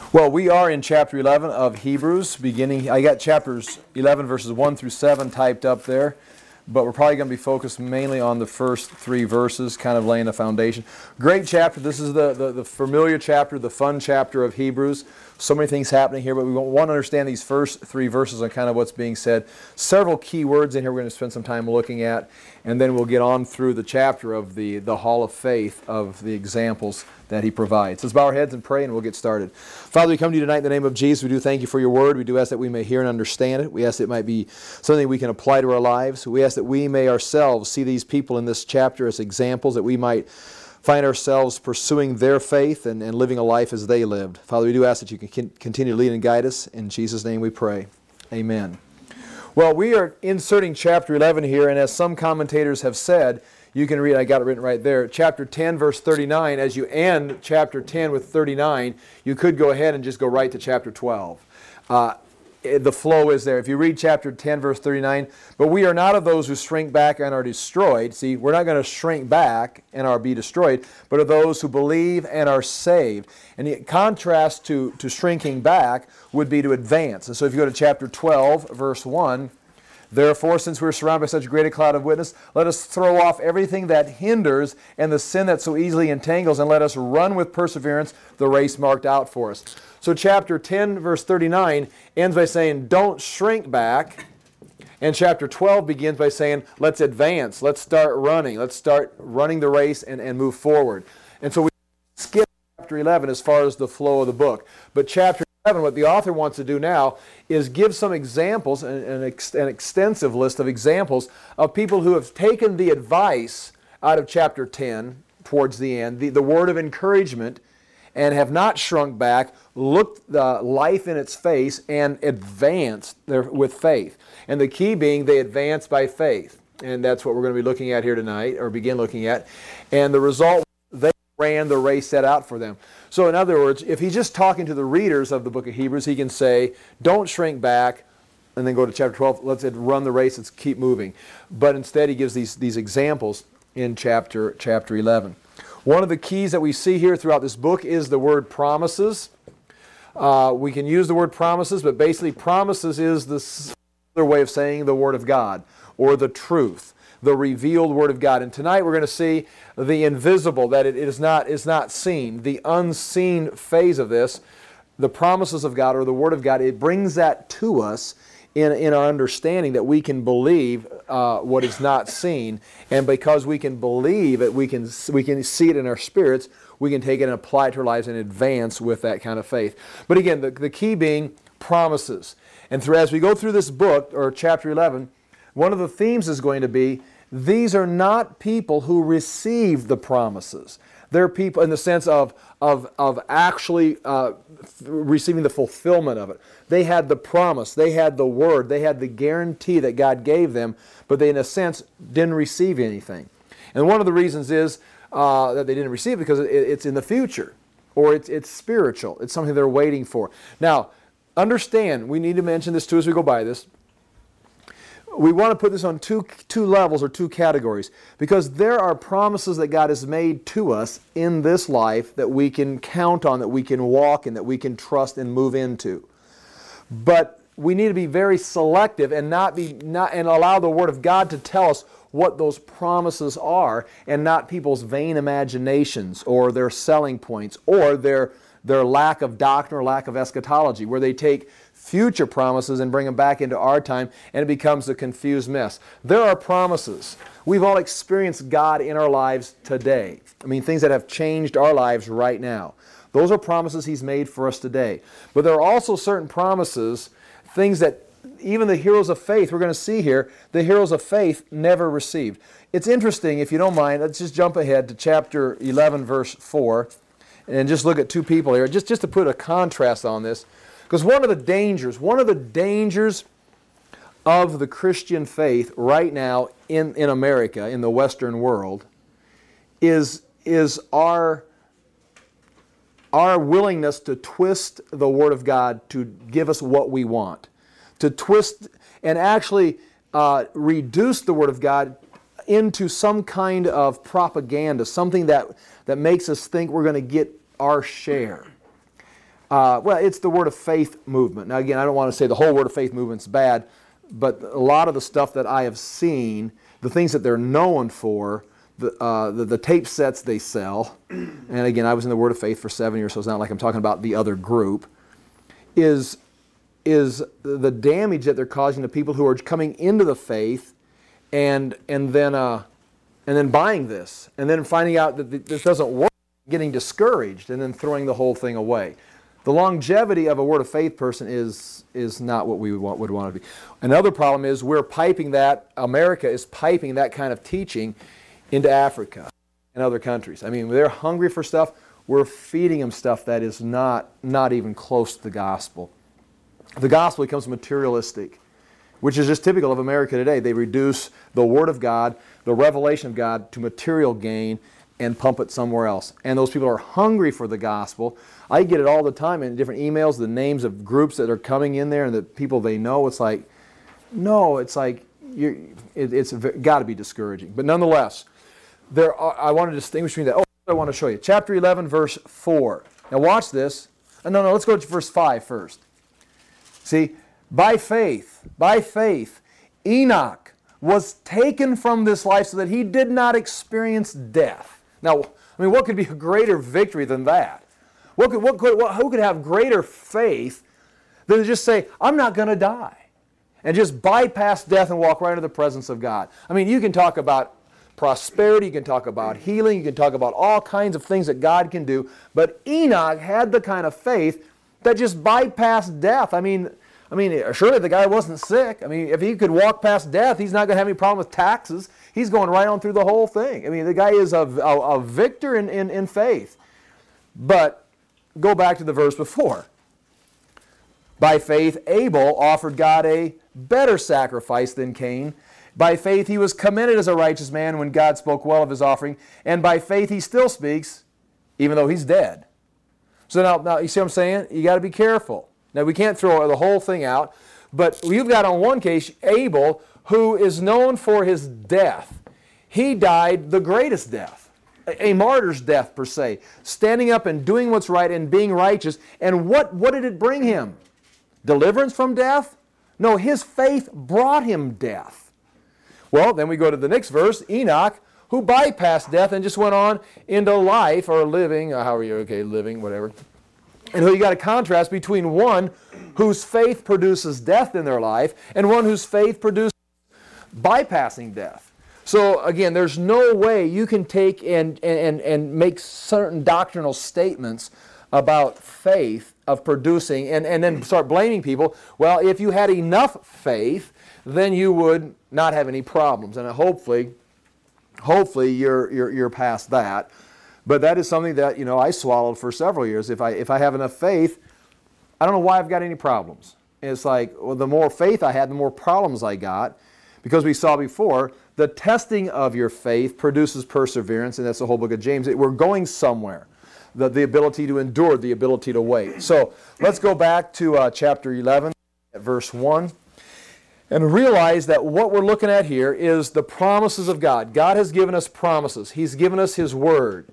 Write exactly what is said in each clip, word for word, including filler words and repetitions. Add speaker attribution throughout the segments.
Speaker 1: Well, we are in chapter eleven of Hebrews, beginning, I got chapters eleven verses one through seven typed up there, but we're probably going to be focused mainly on the first three verses, kind of laying the foundation. Great chapter. This is the, the, the familiar chapter, the fun chapter of Hebrews. So many things happening here, but we want to understand these first three verses and kind of what's being said. Several key words in here we're going to spend some time looking at, and then we'll get on through the chapter of the, the hall of faith of the examples that he provides. Let's bow our heads and pray, and we'll get started. Father, we come to you tonight in the name of Jesus. We do thank you for your word. We do ask that we may hear and understand it. We ask that it might be something we can apply to our lives. We ask that we may ourselves see these people in this chapter as examples, that we might find ourselves pursuing their faith and, and living a life as they lived. Father, we do ask that you can continue to lead and guide us. In Jesus' name we pray. Amen. Well, we are inserting chapter eleven here, and as some commentators have said, you can read, I got it written right there, chapter ten, verse thirty-nine. As you end chapter ten with thirty-nine, you could go ahead and just go right to chapter twelve. Uh, the flow is there. If you read chapter ten, verse thirty-nine, but we are not of those who shrink back and are destroyed. See, we're not going to shrink back and are be destroyed, but of those who believe and are saved. And the contrast to, to shrinking back would be to advance. And so if you go to chapter twelve, verse one, therefore, since we are surrounded by such a great a cloud of witness, let us throw off everything that hinders and the sin that so easily entangles, and let us run with perseverance the race marked out for us. So chapter ten, verse thirty-nine ends by saying, don't shrink back. And chapter twelve begins by saying, let's advance. Let's start running. Let's start running the race and, and move forward. And so we skip chapter eleven as far as the flow of the book. But chapter eleven, what the author wants to do now is give some examples, an, an, ex, an extensive list of examples of people who have taken the advice out of chapter ten towards the end, the, the word of encouragement, and have not shrunk back, looked uh, life in its face, and advanced there with faith. And the key being they advance by faith. And that's what we're going to be looking at here tonight, or begin looking at. And the result, they ran the race set out for them. So in other words, if he's just talking to the readers of the book of Hebrews, he can say, don't shrink back, and then go to chapter twelve, let's run the race, let's keep moving. But instead he gives these, these examples in chapter, chapter eleven. One of the keys that we see here throughout this book is the word promises. Uh, we can use the word promises, but basically promises is the other way of saying the Word of God, or the truth, the revealed Word of God. And tonight we're going to see the invisible, that it is not, is not seen, the unseen phase of this, the promises of God, or the Word of God. It brings that to us in, in our understanding that we can believe uh, what is not seen. And because we can believe it, we can, we can see it in our spirits, we can take it and apply it to our lives and advance with that kind of faith. But again, the, the key being promises. And through, as we go through this book, or chapter eleven, one of the themes is going to be, these are not people who receive the promises. They're people in the sense of, of, of actually uh, receiving the fulfillment of it. They had the promise, they had the word, they had the guarantee that God gave them, but they in a sense didn't receive anything. And one of the reasons is uh, that they didn't receive it because it, it's in the future, or it's, it's spiritual. It's something they're waiting for. Now, understand, we need to mention this too as we go by this. We want to put this on two, two levels or two categories, because there are promises that God has made to us in this life that we can count on, that we can walk in, that we can trust and move into. But we need to be very selective and not be not and allow the Word of God to tell us what those promises are, and not people's vain imaginations or their selling points or their their lack of doctrine or lack of eschatology, where they take future promises and bring them back into our time, and it becomes a confused mess. There are promises. We've all experienced God in our lives today. I mean, things that have changed our lives right now. Those are promises He's made for us today. But there are also certain promises, things that even the heroes of faith, we're going to see here, the heroes of faith never received. It's interesting, if you don't mind, let's just jump ahead to chapter eleven, verse four, and just look at two people here, just, just to put a contrast on this. Because one of the dangers, one of the dangers of the Christian faith right now in, in America, in the Western world, is, is our, our willingness to twist the Word of God to give us what we want. To twist and actually uh, reduce the Word of God into some kind of propaganda, something that, that makes us think we're going to get our share. Uh, well, it's the Word of Faith movement. Now, again, I don't want to say the whole Word of Faith movement's bad, but a lot of the stuff that I have seen, the things that they're known for, the, uh, the, the tape sets they sell, and again, I was in the Word of Faith for seven years, so it's not like I'm talking about the other group, is, is the damage that they're causing to people who are coming into the faith and, and, then, uh, and then buying this, and then finding out that this doesn't work, getting discouraged, and then throwing the whole thing away. The longevity of a Word of Faith person is, is not what we would want, would want to be. Another problem is we're piping that, America is piping that kind of teaching into Africa and other countries. I mean, they're hungry for stuff. We're feeding them stuff that is not, not even close to the gospel. The gospel becomes materialistic, which is just typical of America today. They reduce the Word of God, the revelation of God, to material gain and pump it somewhere else. And those people are hungry for the gospel. I get it all the time in different emails, the names of groups that are coming in there and the people they know. It's like, no, it's like, you're, it, it's got to be discouraging. But nonetheless, there are, I want to distinguish between that. Oh, I want to show you. Chapter eleven, verse four. Now watch this. No, no, let's go to verse five first. See, by faith, by faith, Enoch was taken from this life so that he did not experience death. Now, I mean, what could be a greater victory than that? What could, what could, what, who could have greater faith than to just say, I'm not going to die, and just bypass death and walk right into the presence of God? I mean, you can talk about prosperity, you can talk about healing, you can talk about all kinds of things that God can do, but Enoch had the kind of faith that just bypassed death. I mean, I mean, surely the guy wasn't sick. I mean, if he could walk past death, he's not going to have any problem with taxes. He's going right on through the whole thing. I mean, the guy is a, a, a victor in, in, in faith. But go back to the verse before. By faith, Abel offered God a better sacrifice than Cain. By faith, he was commended as a righteous man when God spoke well of his offering. And by faith, he still speaks, even though he's dead. So now, now you see what I'm saying? You got to be careful. Now, we can't throw the whole thing out, but you've got on one case Abel, who is known for his death. He died the greatest death, a, a martyr's death per se, standing up and doing what's right and being righteous. And what, what did it bring him? Deliverance from death? No, his faith brought him death. Well, then we go to the next verse, Enoch, who bypassed death and just went on into life or living, or however you're okay, living, whatever. And you got a contrast between one whose faith produces death in their life and one whose faith produces bypassing death. So again, there's no way you can take and, and, and make certain doctrinal statements about faith of producing and, and then start blaming people. Well, if you had enough faith, then you would not have any problems. And hopefully, hopefully you're, you're, you're past that. But that is something that, you know, I swallowed for several years. If I, if I have enough faith, I don't know why I've got any problems. And it's like, well, the more faith I had, the more problems I got. Because we saw before, the testing of your faith produces perseverance, and that's the whole book of James. We're going somewhere. The, the ability to endure, the ability to wait. So let's go back to uh, chapter eleven, at verse one. And realize that what we're looking at here is the promises of God. God has given us promises. He's given us His Word.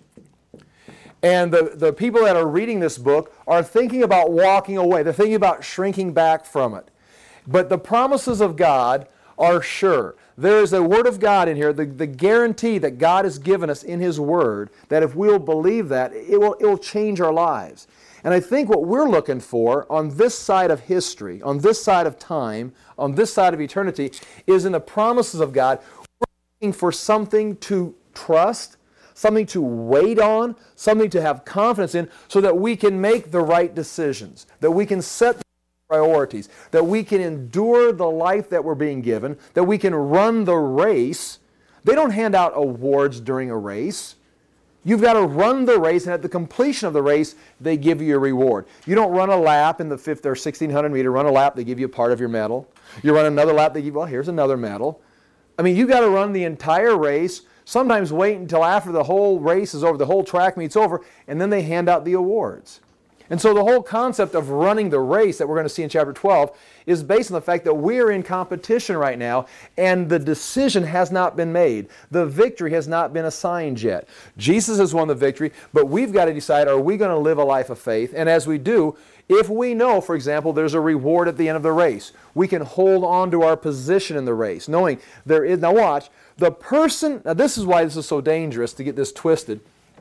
Speaker 1: And the, the people that are reading this book are thinking about walking away. They're thinking about shrinking back from it. But the promises of God are sure. There is a Word of God in here, the, the guarantee that God has given us in His Word, that if we'll believe that, it will, it will change our lives. And I think what we're looking for on this side of history, on this side of time, on this side of eternity, is in the promises of God. We're looking for something to trust, something to wait on, something to have confidence in, so that we can make the right decisions, that we can set priorities, that we can endure the life that we're being given, that we can run the race. They don't hand out awards during a race. You've got to run the race, and at the completion of the race, they give you a reward. You don't run a lap in the fifth or sixteen hundred meter, run a lap, they give you a part of your medal. You run another lap, they give you, well, here's another medal. I mean, you've got to run the entire race, sometimes wait until after the whole race is over, the whole track meet's over, and then they hand out the awards. And so the whole concept of running the race that we're going to see in chapter twelve is based on the fact that we're in competition right now and the decision has not been made. The victory has not been assigned yet. Jesus has won the victory, but we've got to decide, are we going to live a life of faith? And as we do, if we know, for example, there's a reward at the end of the race, we can hold on to our position in the race, knowing there is, now watch, the person, now this is why this is so dangerous to get this twisted.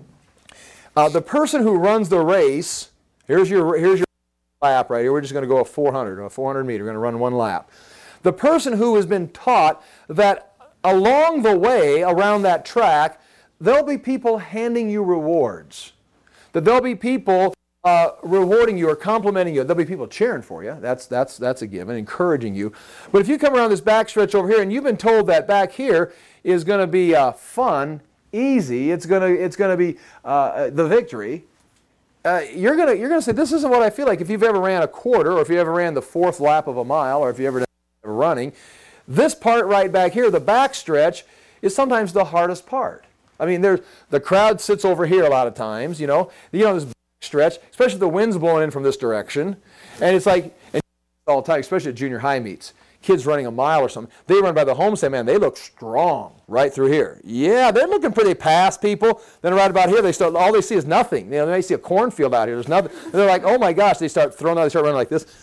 Speaker 1: Uh, the person who runs the race, here's your, here's your lap right here. We're just going to go a four hundred, a four hundred meter. We're going to run one lap. The person who has been taught that along the way around that track, there'll be people handing you rewards. That there'll be people uh, rewarding you or complimenting you. There'll be people cheering for you. That's, that's, that's a given, encouraging you. But if you come around this back stretch over here and you've been told that back here is going to be uh, fun, easy, it's going to, it's going to be uh, the victory, Uh, you're going you're gonna say, this isn't what I feel like. If you've ever ran a quarter, or if you ever ran the fourth lap of a mile, or if you ever done running, this part right back here, the back stretch, is sometimes the hardest part. I mean, there's, the crowd sits over here a lot of times, you know. You know, this back stretch, especially if the wind's blowing in from this direction. And it's like, and all the time, especially at junior high meets. Kids running a mile or something, they run by the home and say, man, they look strong right through here. Yeah, they're looking pretty past people. Then right about here, they start, all they see is nothing. You know, they see a cornfield out here. There's nothing. And they're like, oh my gosh, they start throwing out, they start running like this.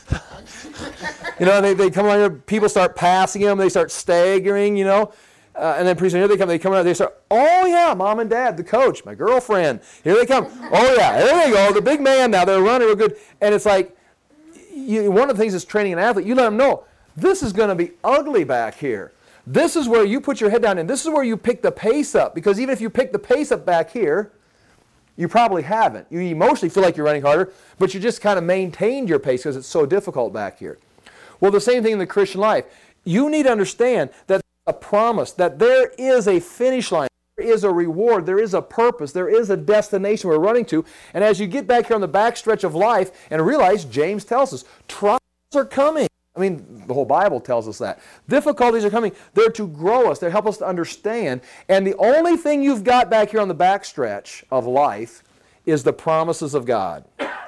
Speaker 1: You know, they, they come around here, people start passing them, they start staggering, you know. Uh, and then pretty soon here they come, they come around, they start, oh yeah, mom and dad, the coach, my girlfriend, here they come. Oh yeah, there they go, the big man now, they're running real good. And it's like, you, one of the things is training an athlete, you let them know, this is going to be ugly back here. This is where you put your head down, and this is where you pick the pace up. Because even if you pick the pace up back here, you probably haven't. You emotionally feel like you're running harder, but you just kind of maintained your pace because it's so difficult back here. Well, the same thing in the Christian life. You need to understand that a promise, that there is a finish line, there is a reward, there is a purpose, there is a destination we're running to. And as you get back here on the back stretch of life and realize, James tells us, trials are coming. I mean, the whole Bible tells us that. Difficulties are coming. They're to grow us. They help us to understand. And the only thing you've got back here on the backstretch of life is the promises of God.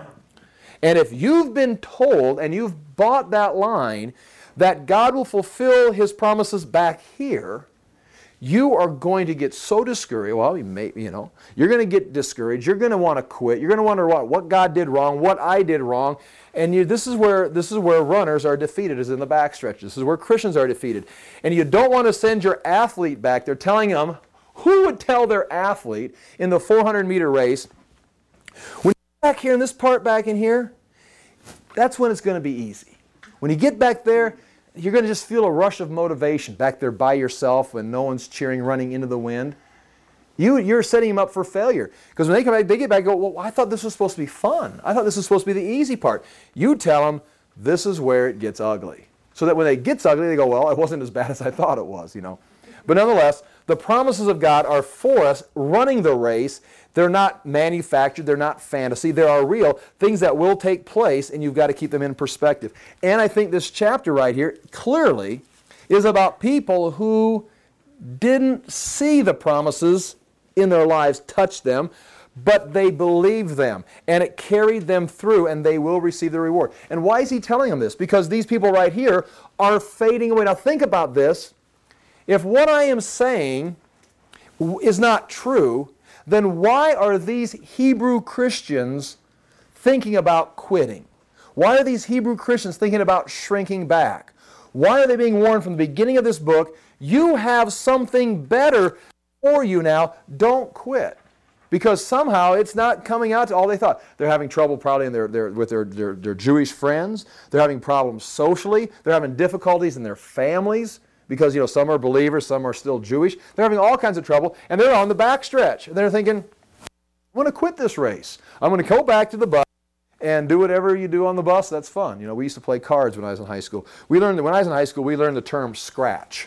Speaker 1: And if you've been told and you've bought that line that God will fulfill His promises back here, you are going to get so discouraged. Well, you may, you know, you're going to get discouraged. You're going to want to quit. You're going to wonder what, what God did wrong, what I did wrong. And you, this is where this is where runners are defeated, is in the backstretch. This is where Christians are defeated. And you don't want to send your athlete back there telling them, who would tell their athlete in the four hundred meter race, when you're back here in this part back in here, that's when it's going to be easy. When you get back there, you're going to just feel a rush of motivation back there by yourself when no one's cheering, running into the wind. You, you're setting them up for failure. Because when they come back, they get back and go, well, I thought this was supposed to be fun. I thought this was supposed to be the easy part. You tell them, this is where it gets ugly. So that when it gets ugly, they go, well, it wasn't as bad as I thought it was, you know. But nonetheless, the promises of God are for us running the race. They're not manufactured. They're not fantasy. They are real things that will take place, and you've got to keep them in perspective. And I think this chapter right here clearly is about people who didn't see the promises in their lives touch them, but they believed them, and it carried them through, and they will receive the reward. And why is he telling them this? Because these people right here are fading away. Now think about this. If what I am saying is not true, then why are these Hebrew Christians thinking about quitting? Why are these Hebrew Christians thinking about shrinking back? Why are they being warned from the beginning of this book, you have something better for you now, don't quit? Because somehow it's not coming out to all they thought. They're having trouble probably in their, their, with their, their, their Jewish friends. They're having problems socially. They're having difficulties in their families. Because, you know, some are believers, some are still Jewish. They're having all kinds of trouble, and they're on the backstretch. And they're thinking, I'm going to quit this race. I'm going to go back to the bus and do whatever you do on the bus. That's fun. You know, we used to play cards when I was in high school. We learned that when I was in high school, we learned the term scratch.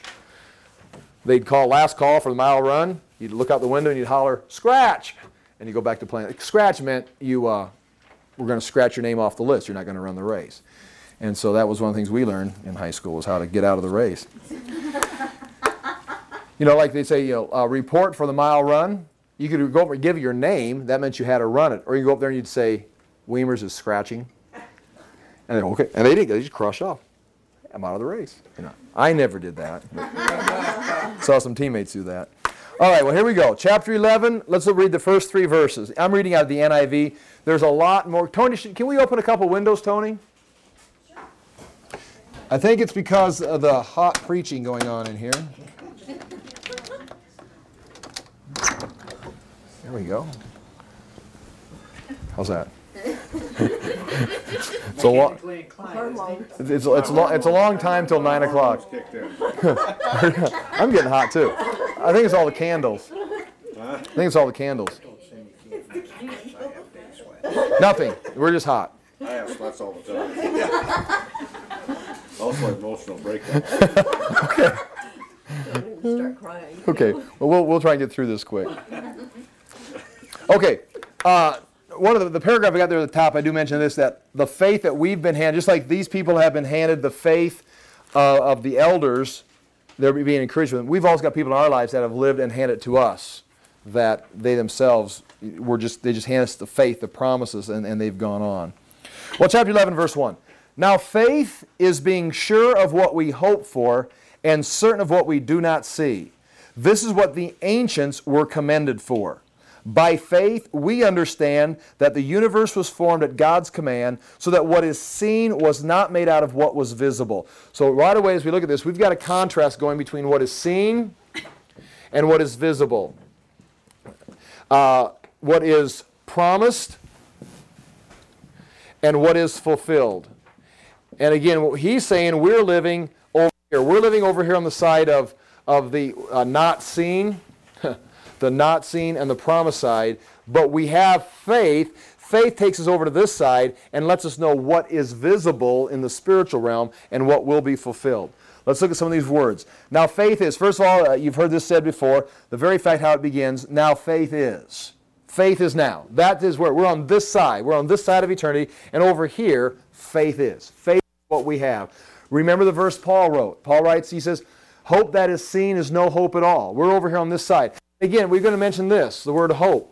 Speaker 1: They'd call last call for the mile run. You'd look out the window and you'd holler, scratch! And you go back to playing. Scratch meant you uh, were going to scratch your name off the list. You're not going to run the race. And so that was one of the things we learned in high school, was how to get out of the race. You know, like they say, you know, uh, report for the mile run. You could go up and give your name. That meant you had to run it. Or you go up there and you'd say, Weimer's is scratching. And they okay, and they didn't. They just crush off. I'm out of the race. You know, I never did that. Saw some teammates do that. All right, well, here we go. Chapter eleven, let's read the first three verses. I'm reading out of the N I V. There's a lot more. Tony, can we open a couple windows, Tony? Sure. I think it's because of the hot preaching going on in here. There we go. How's that? it's, a long, it's, it's, it's, long, it's a long time till nine o'clock. I'm getting hot too. I think it's all the candles. I think it's all the candles. Nothing. We're just hot.
Speaker 2: I have sweats all the time. Also emotional breakdown.
Speaker 1: Okay.
Speaker 3: Start crying.
Speaker 1: Okay. Well, we'll we'll try and get through this quick. Okay. Uh, one of the, the paragraph I got there at the top, I do mention this, that the faith that we've been handed, just like these people have been handed the faith uh, of the elders, they're being encouraged with them. We've also got people in our lives that have lived and handed it to us, that they themselves were just, they just hand us the faith, the promises, and, and they've gone on. Well, chapter eleven, verse one. Now faith is being sure of what we hope for and certain of what we do not see. This is what the ancients were commended for. By faith, we understand that the universe was formed at God's command, so that what is seen was not made out of what was visible. So right away as we look at this, we've got a contrast going between what is seen and what is visible. Uh, what is promised and what is fulfilled. And again, what he's saying, we're living over here. We're living over here on the side of, of the uh, not seen, the not seen and the promised side, but we have faith. Faith takes us over to this side and lets us know what is visible in the spiritual realm and what will be fulfilled. Let's look at some of these words. Now faith is, first of all, uh, you've heard this said before, the very fact how it begins, now faith is. Faith is now. That is where we're on this side. We're on this side of eternity, and over here, faith is. Faith is what we have. Remember the verse Paul wrote. Paul writes, he says, hope that is seen is no hope at all. We're over here on this side. Again, we're going to mention this, the word hope.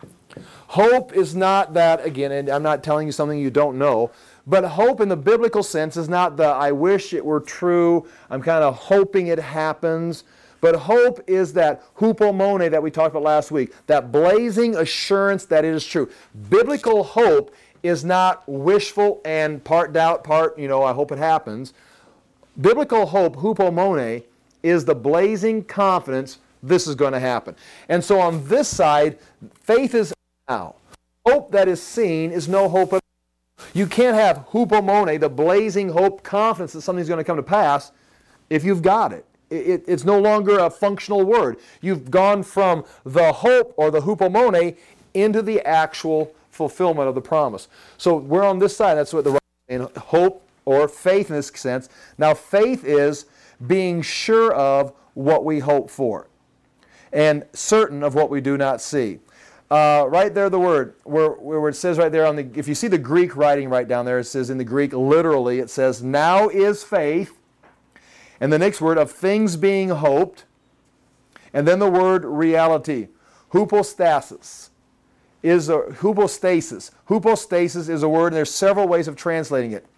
Speaker 1: Hope is not that, again, and I'm not telling you something you don't know, but hope in the biblical sense is not the I wish it were true, I'm kind of hoping it happens. But hope is that hupomone that we talked about last week, that blazing assurance that it is true. Biblical hope is not wishful and part doubt, part, you know, I hope it happens. Biblical hope, hupomone, is the blazing confidence this is going to happen. And so on this side, faith is now. Hope that is seen is no hope at all. You can't have hupomone, the blazing hope, confidence that something's going to come to pass, if you've got it. It, it's no longer a functional word. You've gone from the hope or the hupomone into the actual fulfillment of the promise. So we're on this side. That's what the in hope or faith in this sense. Now faith is being sure of what we hope for and certain of what we do not see. Uh, right there, the word where, where it says right there on the, if you see the Greek writing right down there, it says in the Greek literally, it says now is faith. And the next word of things being hoped. And then the word reality. Hypostasis is a hypostasis. Hypostasis is a word, and there's several ways of translating it.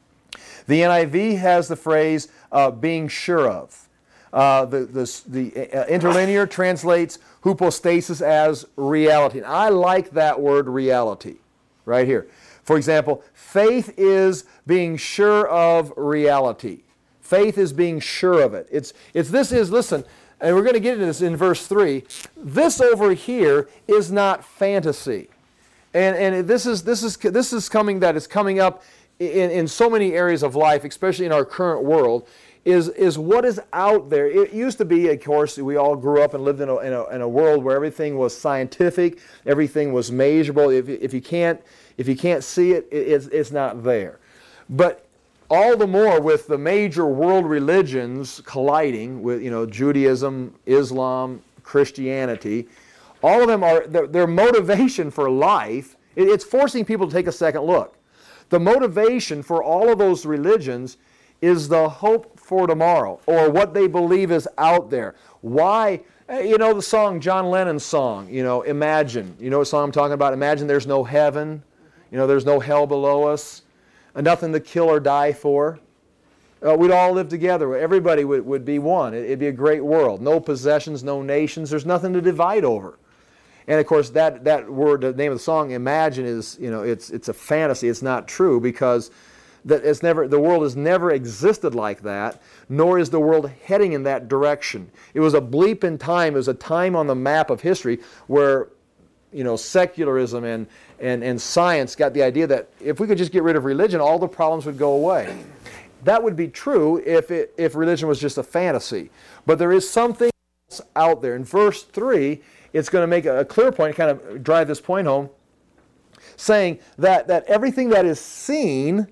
Speaker 1: The N I V has the phrase uh, being sure of. Uh, the the, the uh, interlinear translates hypostasis as reality. And I like that word reality right here. For example, faith is being sure of reality. Faith is being sure of it. It's, it's this is, listen, and we're going to get into this in verse three. This over here is not fantasy. And, and this is, this is, this is coming that is coming up in, in so many areas of life, especially in our current world, is, is what is out there. It used to be, of course, we all grew up and lived in a, in a, in a world where everything was scientific, everything was measurable. If, if, you, can't, if you can't see it, it it's, it's not there. But all the more with the major world religions colliding with, you know, Judaism, Islam, Christianity, all of them are, their, their motivation for life, it, it's forcing people to take a second look. The motivation for all of those religions is the hope for tomorrow, or what they believe is out there. Why? You know the song, John Lennon's song, you know, Imagine. You know what song I'm talking about? Imagine there's no heaven. You know, there's no hell below us, and nothing to kill or die for. Uh, we'd all live together. Everybody would, would be one. It, it'd be a great world. No possessions, no nations. There's nothing to divide over. And of course, that, that word, the name of the song, imagine, is, you know, it's, it's a fantasy. It's not true, because that it's never, the world has never existed like that, nor is the world heading in that direction. It was a bleep in time. It was a time on the map of history where, you know, secularism and, and, and science got the idea that if we could just get rid of religion, all the problems would go away. That would be true if, it, if religion was just a fantasy. But there is something else out there. In verse three, it's going to make a, a clear point, kind of drive this point home, saying that, that everything that is seen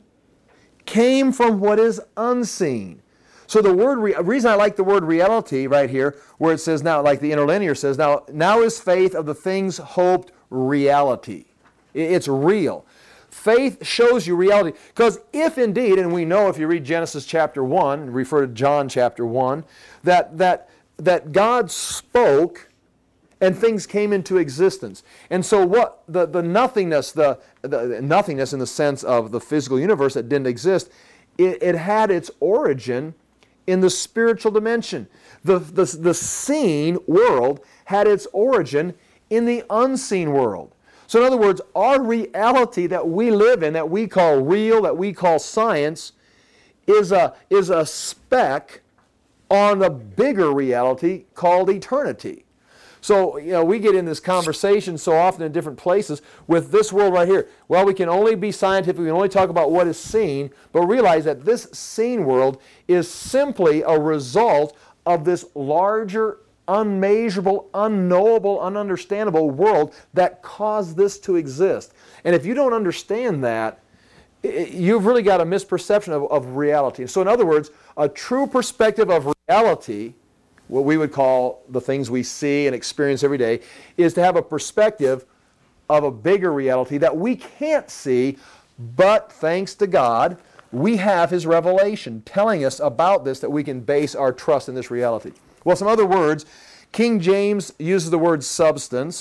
Speaker 1: came from what is unseen. So the word, re- reason I like the word reality right here, where it says now, like the interlinear says, now, now is faith of the things hoped reality. It's real. Faith shows you reality. Because if indeed, and we know if you read Genesis chapter one, and refer to John chapter one, that, that, that God spoke and things came into existence. And so what the, the nothingness, the, the nothingness in the sense of the physical universe that didn't exist, it, it had its origin in the spiritual dimension. The, the, the seen world had its origin in the unseen world. So in other words, our reality that we live in, that we call real, that we call science, is a, is a speck on the bigger reality called eternity. So, you know, we get in this conversation so often in different places with this world right here. Well, we can only be scientific, we can only talk about what is seen, but realize that this seen world is simply a result of this larger, unmeasurable, unknowable, ununderstandable world that caused this to exist. And if you don't understand that, you've really got a misperception of, of reality. So in other words, a true perspective of reality, what we would call the things we see and experience every day, is to have a perspective of a bigger reality that we can't see, but thanks to God, we have His revelation telling us about this, that we can base our trust in this reality. Well, some other words. King James uses the word substance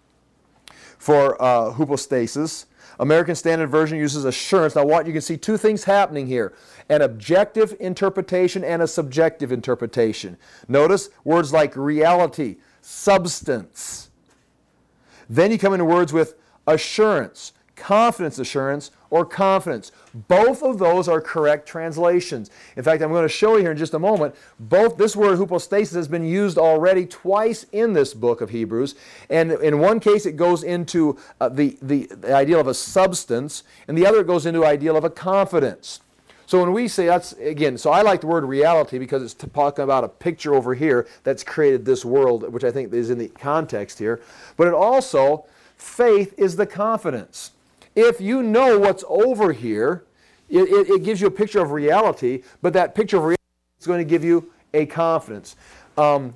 Speaker 1: for uh, hypostasis. American Standard Version uses assurance. Now, what you can see two things happening here: an objective interpretation and a subjective interpretation. Notice words like reality, substance. Then you come into words with assurance, confidence assurance, or confidence. Both of those are correct translations. In fact, I'm going to show you here in just a moment, both this word hypostasis has been used already twice in this book of Hebrews. And in one case it goes into uh, the, the, the ideal of a substance, and the other it goes into the ideal of a confidence. So when we say that's, again, so I like the word reality because it's talking about a picture over here that's created this world, which I think is in the context here. But it also, faith is the confidence. If you know what's over here, it, it, it gives you a picture of reality, but that picture of reality is going to give you a confidence. Um,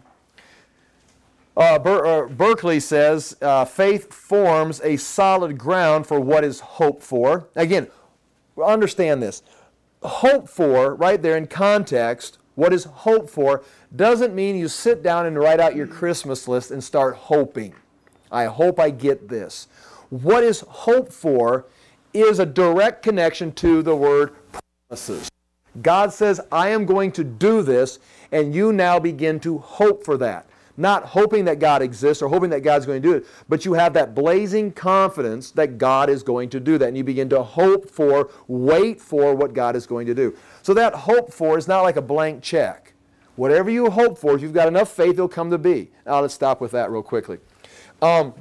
Speaker 1: uh, Ber, uh, Berkeley says, uh, faith forms a solid ground for what is hoped for. Again, understand this. Hope for, right there in context, what is hoped for, doesn't mean you sit down and write out your Christmas list and start hoping. I hope I get this. What is hoped for is a direct connection to the word promises. God says, I am going to do this, and you now begin to hope for that. Not hoping that God exists or hoping that God's going to do it, but you have that blazing confidence that God is going to do that, and you begin to hope for, wait for what God is going to do. So that hope for is not like a blank check. Whatever you hope for, if you've got enough faith, it'll come to be. Now let's stop with that real quickly. Um,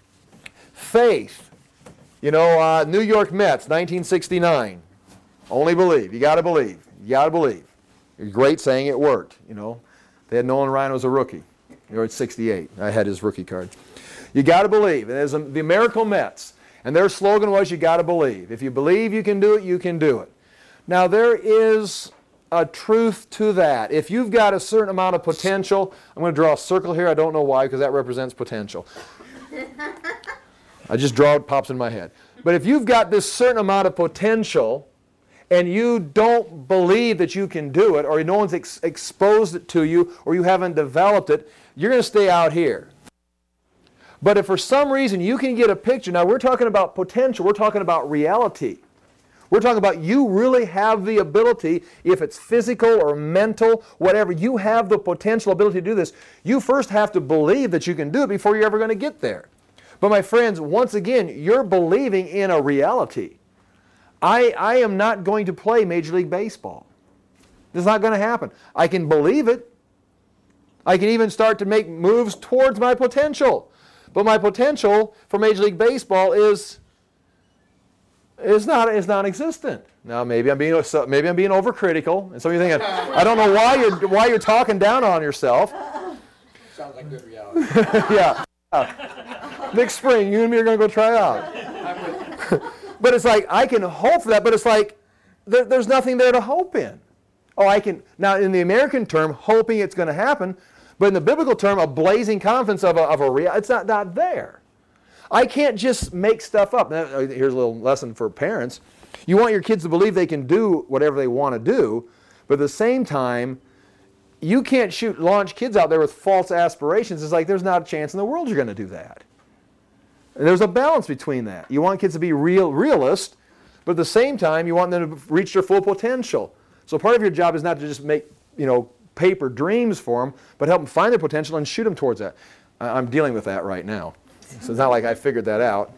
Speaker 1: Faith, you know, uh, New York Mets, nineteen sixty-nine. Only believe. You got to believe. You got to believe. Great saying, it worked. You know, they had Nolan Ryan was a rookie. They were at sixty-eight. I had his rookie card. You got to believe. And there's a, the Miracle Mets, and their slogan was, "You got to believe. If you believe you can do it, you can do it." Now there is a truth to that. If you've got a certain amount of potential, I'm going to draw a circle here. I don't know why, because that represents potential. I just draw it, pops in my head. But if you've got this certain amount of potential and you don't believe that you can do it, or no one's ex- exposed it to you, or you haven't developed it, you're going to stay out here. But if for some reason you can get a picture, now we're talking about potential, we're talking about reality. We're talking about you really have the ability, if it's physical or mental, whatever, you have the potential ability to do this. You first have to believe that you can do it before you're ever going to get there. But my friends, once again, you're believing in a reality. I, I am not going to play Major League Baseball. It's not going to happen. I can believe it. I can even start to make moves towards my potential. But my potential for Major League Baseball is is not is non-existent. Now maybe I'm being maybe I'm being overcritical, and some of you thinking, I don't know why you're why you're talking down on yourself.
Speaker 4: Sounds like good reality.
Speaker 1: Yeah. yeah. Next spring, you and me are going to go try out. But it's like I can hope for that, but it's like there, there's nothing there to hope in. Oh, I can now in the American term, hoping it's going to happen. But in the biblical term, a blazing confidence of a, of a real, it's not, not there. I can't just make stuff up. Now, here's a little lesson for parents. You want your kids to believe they can do whatever they want to do, but at the same time, you can't shoot, launch kids out there with false aspirations. It's like there's not a chance in the world you're going to do that. And there's a balance between that. You want kids to be real, realist, but at the same time, you want them to reach their full potential. So part of your job is not to just make, you know, paper dreams for them, but help them find their potential and shoot them towards that. I'm dealing with that right now. So it's not like I figured that out.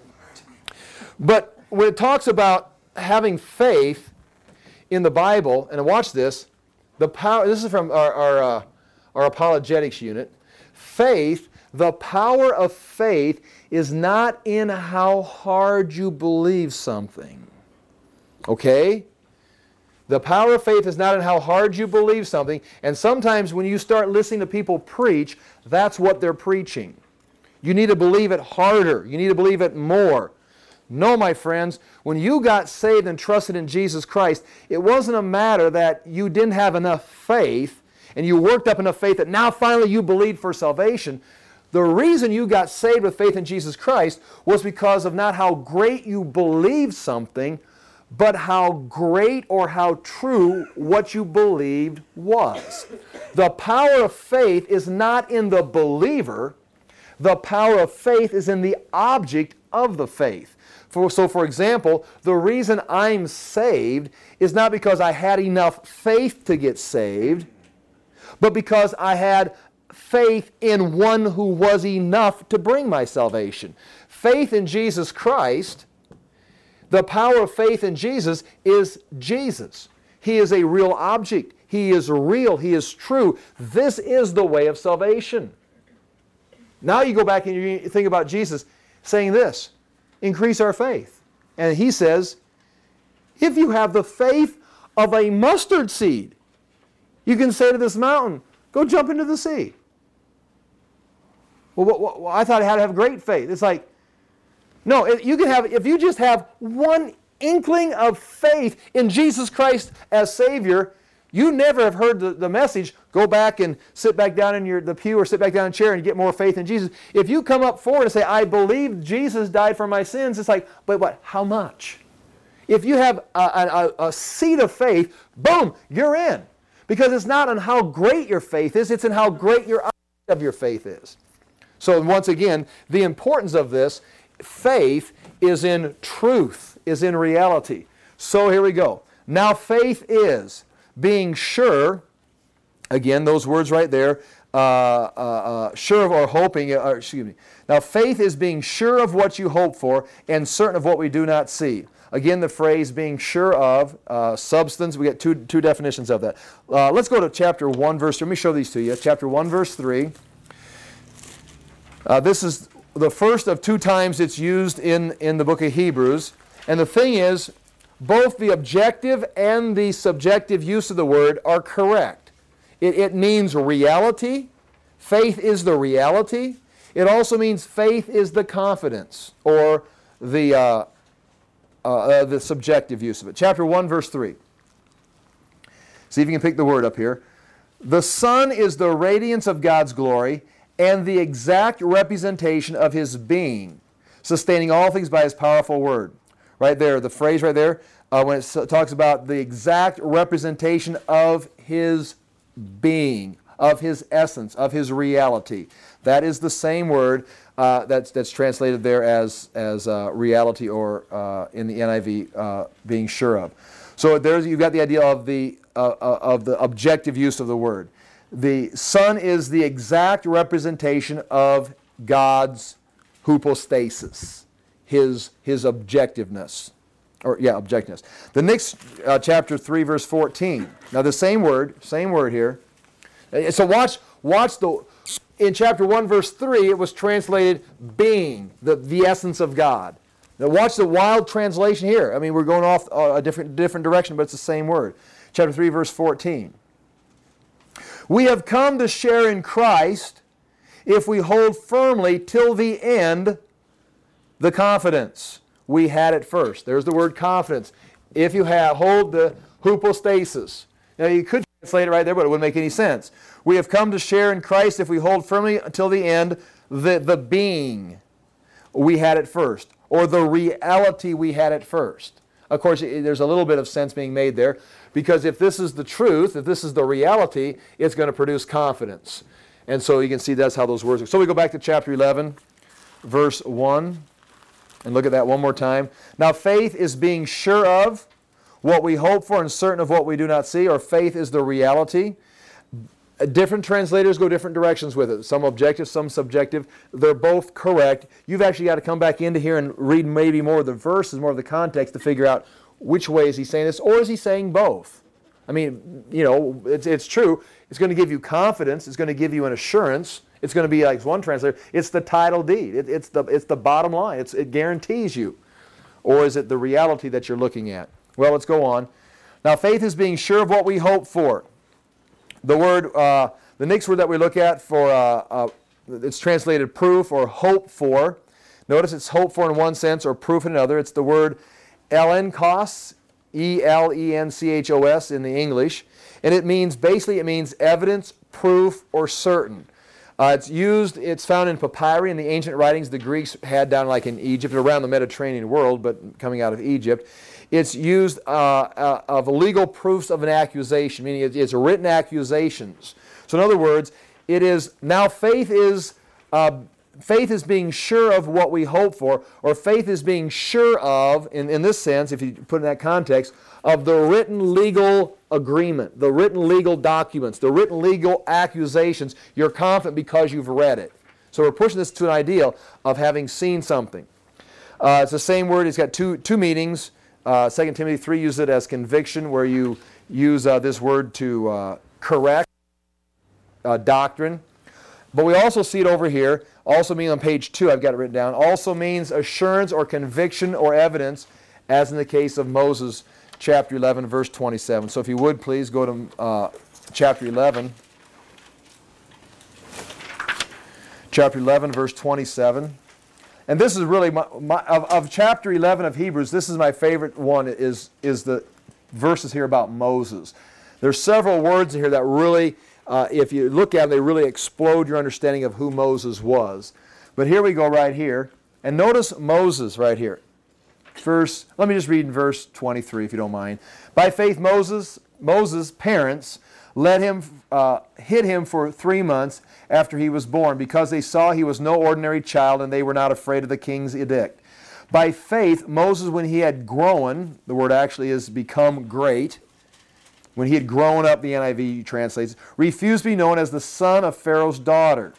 Speaker 1: But when it talks about having faith in the Bible, and watch this, the power, this is from our, our, uh, our apologetics unit. Faith, the power of faith is not in how hard you believe something. Okay? The power of faith is not in how hard you believe something. And sometimes when you start listening to people preach, that's what they're preaching. You need to believe it harder. You need to believe it more. No, my friends, when you got saved and trusted in Jesus Christ, it wasn't a matter that you didn't have enough faith and you worked up enough faith that now finally you believed for salvation. The reason you got saved with faith in Jesus Christ was because of not how great you believed something, but how great or how true what you believed was. The power of faith is not in the believer. The power of faith is in the object of the faith. For, so for example, the reason I'm saved is not because I had enough faith to get saved, but because I had faith in one who was enough to bring my salvation. Faith in Jesus Christ. The power of faith in Jesus is Jesus. He is a real object. He is real. He is true. This is the way of salvation. Now you go back and you think about Jesus saying this, increase our faith. And He says, if you have the faith of a mustard seed, you can say to this mountain, go jump into the sea. Well, what, what, I thought I had to have great faith. It's like, no, you can have, if you just have one inkling of faith in Jesus Christ as Savior, you never have heard the, the message, go back and sit back down in your, the pew or sit back down in a chair and get more faith in Jesus. If you come up forward and say, I believe Jesus died for my sins, it's like, but what, how much? If you have a, a, a seed of faith, boom, you're in. Because it's not on how great your faith is, it's in how great your object of your faith is. So once again, the importance of this, faith is in truth, is in reality. So here we go. Now faith is being sure, again, those words right there, uh, uh, uh, sure of or hoping, uh, excuse me. Now faith is being sure of what you hope for and certain of what we do not see. Again, the phrase being sure of, uh, substance, we get two, two definitions of that. Uh, let's go to chapter one, verse, let me show these to you. Chapter one, verse three. Uh, this is the first of two times it's used in, in the book of Hebrews. And the thing is, both the objective and the subjective use of the word are correct. It, it means reality. Faith is the reality. It also means faith is the confidence, or the, uh, uh, uh, the subjective use of it. Chapter one, verse three. See if you can pick the word up here. The Son is the radiance of God's glory and the exact representation of His being, sustaining all things by His powerful word. Right there, the phrase right there, uh, when it talks about the exact representation of His being, of His essence, of His reality. That is the same word uh, that's, that's translated there as, as uh, reality, or uh, in the N I V, uh, being sure of. So there's, you've got the idea of the, uh, of the objective use of the word. The Son is the exact representation of God's hypostasis, His, his objectiveness. Or, yeah, objectiveness. The next, uh, chapter three, verse fourteen. Now the same word, same word here. So watch, watch the, in chapter one, verse three, it was translated being, the, the essence of God. Now watch the wild translation here. I mean, we're going off a different, different direction, but it's the same word. Chapter three, verse fourteen. We have come to share in Christ if we hold firmly till the end the confidence we had at first. There's the word confidence. If you have, hold the hypostasis. Now you could translate it right there, but it wouldn't make any sense. We have come to share in Christ if we hold firmly until the end the, the being we had at first, or the reality we had at first. Of course, there's a little bit of sense being made there, because if this is the truth, if this is the reality, it's going to produce confidence. And so you can see that's how those words are. So we go back to chapter eleven, verse one, and look at that one more time. Now faith is being sure of what we hope for and certain of what we do not see, or faith is the reality. Different translators go different directions with it. Some objective, some subjective. They're both correct. You've actually got to come back into here and read maybe more of the verses, more of the context to figure out which way is he saying this, or is he saying both? I mean, you know, it's, it's true. It's going to give you confidence. It's going to give you an assurance. It's going to be like one translator, it's the title deed. It, it's, the, it's the bottom line. It's, it guarantees you. Or is it the reality that you're looking at? Well, let's go on. Now, faith is being sure of what we hope for. The word, uh, the next word that we look at for, uh, uh, it's translated proof or hope for. Notice it's hope for in one sense or proof in another. It's the word elenkos, E L E N C H O S in the English. And it means, basically it means evidence, proof, or certain. Uh, it's used, it's found in papyri in the ancient writings the Greeks had down like in Egypt, around the Mediterranean world, but coming out of Egypt. It's used uh, uh, of legal proofs of an accusation, meaning it's, it's written accusations. So in other words, it is, now faith is, uh, faith is being sure of what we hope for, or faith is being sure of, in, in this sense, if you put it in that context, of the written legal agreement, the written legal documents, the written legal accusations. You're confident because you've read it. So we're pushing this to an ideal of having seen something. Uh, it's the same word. It's got two, two meanings. Uh, Second Timothy three uses it as conviction, where you use uh, this word to uh, correct uh, doctrine. But we also see it over here, also means on page two, I've got it written down, also means assurance or conviction or evidence, as in the case of Moses, chapter eleven, verse twenty-seven. So if you would, please go to uh, chapter eleven. Chapter eleven, verse twenty-seven. And this is really, my, my, of, of chapter eleven of Hebrews, this is my favorite one, is, is the verses here about Moses. There's several words here that really, uh, if you look at them, they really explode your understanding of who Moses was. But here we go right here. And notice Moses right here. Verse, let me just read in verse twenty-three, if you don't mind. By faith, Moses, Moses' parents let him, uh, hid him for three months after he was born, because they saw he was no ordinary child, and they were not afraid of the king's edict. By faith, Moses, when he had grown, the word actually is become great, when he had grown up, the N I V translates, refused to be known as the son of Pharaoh's daughter.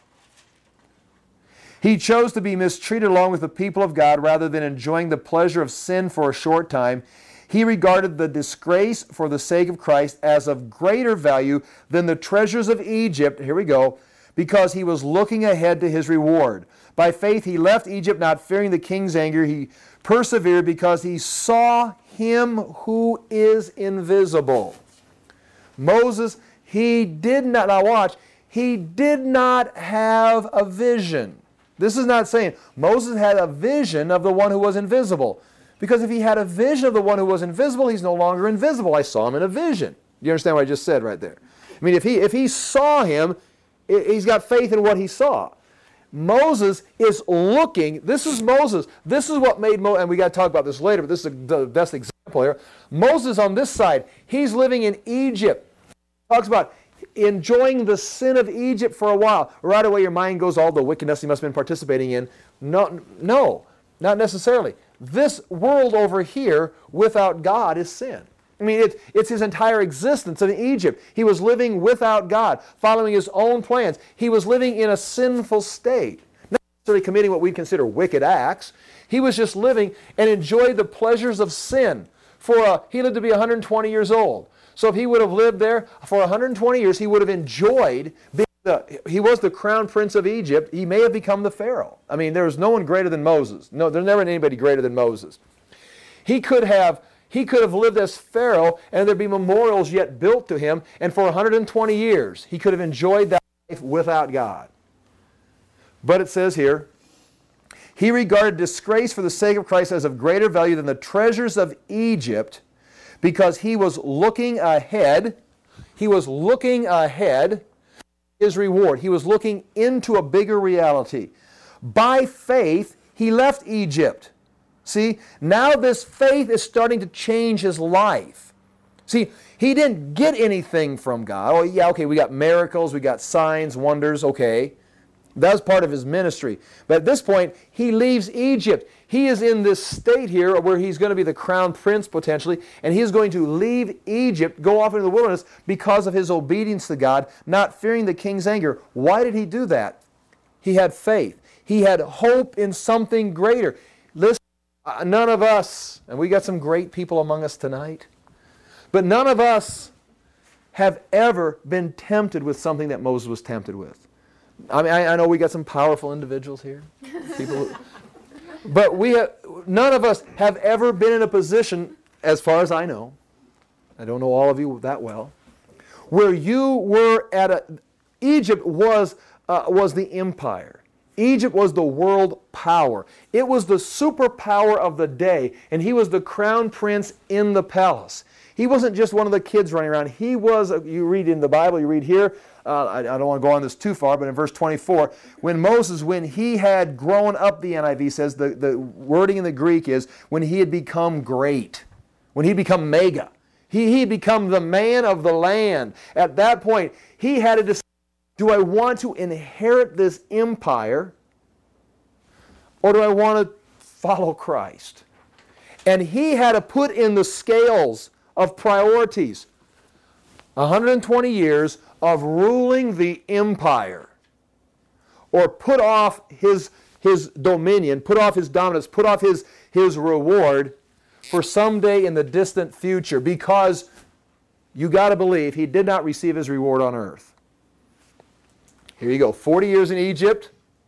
Speaker 1: He chose to be mistreated along with the people of God rather than enjoying the pleasure of sin for a short time. He regarded the disgrace for the sake of Christ as of greater value than the treasures of Egypt, here we go, because he was looking ahead to his reward. By faith he left Egypt, not fearing the king's anger. He persevered because he saw him who is invisible. Moses, he did not, now watch, he did not have a vision. This is not saying Moses had a vision of the one who was invisible. Because if he had a vision of the one who was invisible, he's no longer invisible. I saw him in a vision. You understand what I just said right there? I mean, if he, if he saw him, he's got faith in what he saw. Moses is looking, this is Moses. This is what made Moses, and we got to talk about this later, but this is the best example here. Moses on this side, he's living in Egypt. Talks about enjoying the sin of Egypt for a while. Right away your mind goes, all the wickedness he must have been participating in. No, no, not necessarily. This world over here without God is sin. I mean, it, it's his entire existence in Egypt. He was living without God, following his own plans. He was living in a sinful state, not necessarily committing what we consider wicked acts. He was just living and enjoyed the pleasures of sin. For a, he lived to be one hundred twenty years old. So if he would have lived there for one hundred twenty years, he would have enjoyed being the, he was the crown prince of Egypt. He may have become the Pharaoh. I mean, there was no one greater than Moses. No, there's never been anybody greater than Moses. He could have He could have lived as Pharaoh, and there'd be memorials yet built to him, and for one hundred twenty years, he could have enjoyed that life without God. But it says here, he regarded disgrace for the sake of Christ as of greater value than the treasures of Egypt, because he was looking ahead. He was looking ahead his reward. He was looking into a bigger reality. By faith, he left Egypt. See, now this faith is starting to change his life. See, he didn't get anything from God. Oh, yeah, okay, we got miracles, we got signs, wonders, okay. That was part of his ministry. But at this point, he leaves Egypt. He is in this state here where he's going to be the crown prince potentially, and he's going to leave Egypt, go off into the wilderness because of his obedience to God, not fearing the king's anger. Why did he do that? He had faith. He had hope in something greater. Listen. Uh, none of us, and we got some great people among us tonight, but none of us have ever been tempted with something that Moses was tempted with. I mean, I, I know we got some powerful individuals here, people, who, but we have, none of us have ever been in a position, as far as I know, I don't know all of you that well, where you were at a, Egypt was uh, was the empire. Egypt was the world power. It was the superpower of the day, and he was the crown prince in the palace. He wasn't just one of the kids running around. He was, you read in the Bible, you read here, uh, I, I don't want to go on this too far, but in verse twenty-four, when Moses, when he had grown up, the N I V says, the, the wording in the Greek is, when he had become great, when he had become mega. He, he had become the man of the land. At that point, he had to decide, do I want to inherit this empire, or do I want to follow Christ? And he had to put in the scales of priorities one hundred twenty years of ruling the empire, or put off his, his dominion, put off his dominance, put off his, his reward for someday in the distant future, because you got to believe he did not receive his reward on earth. Here you go, forty years in Egypt,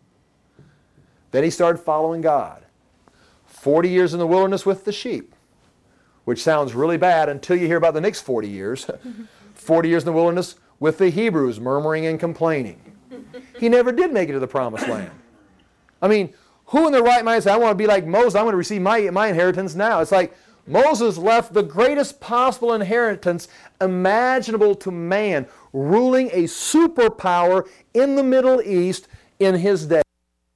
Speaker 1: then he started following God. forty years in the wilderness with the sheep, which sounds really bad until you hear about the next forty years. forty years in the wilderness with the Hebrews, murmuring and complaining. He never did make it to the promised land. I mean, who in their right mind said, I want to be like Moses, I want to receive my, my inheritance now? It's like Moses left the greatest possible inheritance imaginable to man, ruling a superpower in the Middle East in his day.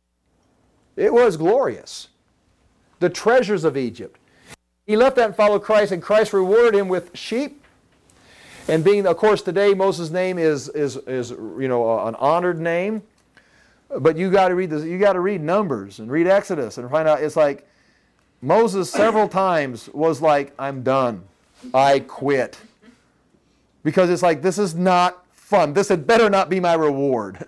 Speaker 1: It was glorious. The treasures of Egypt. He left that and followed Christ, and Christ rewarded him with sheep. And being, of course, today Moses' name is, is, is you know, an honored name. But you got to read this, you got to read Numbers and read Exodus and find out. It's like Moses several times was like, I'm done. I quit. Because it's like, this is not fun. This had better not be my reward.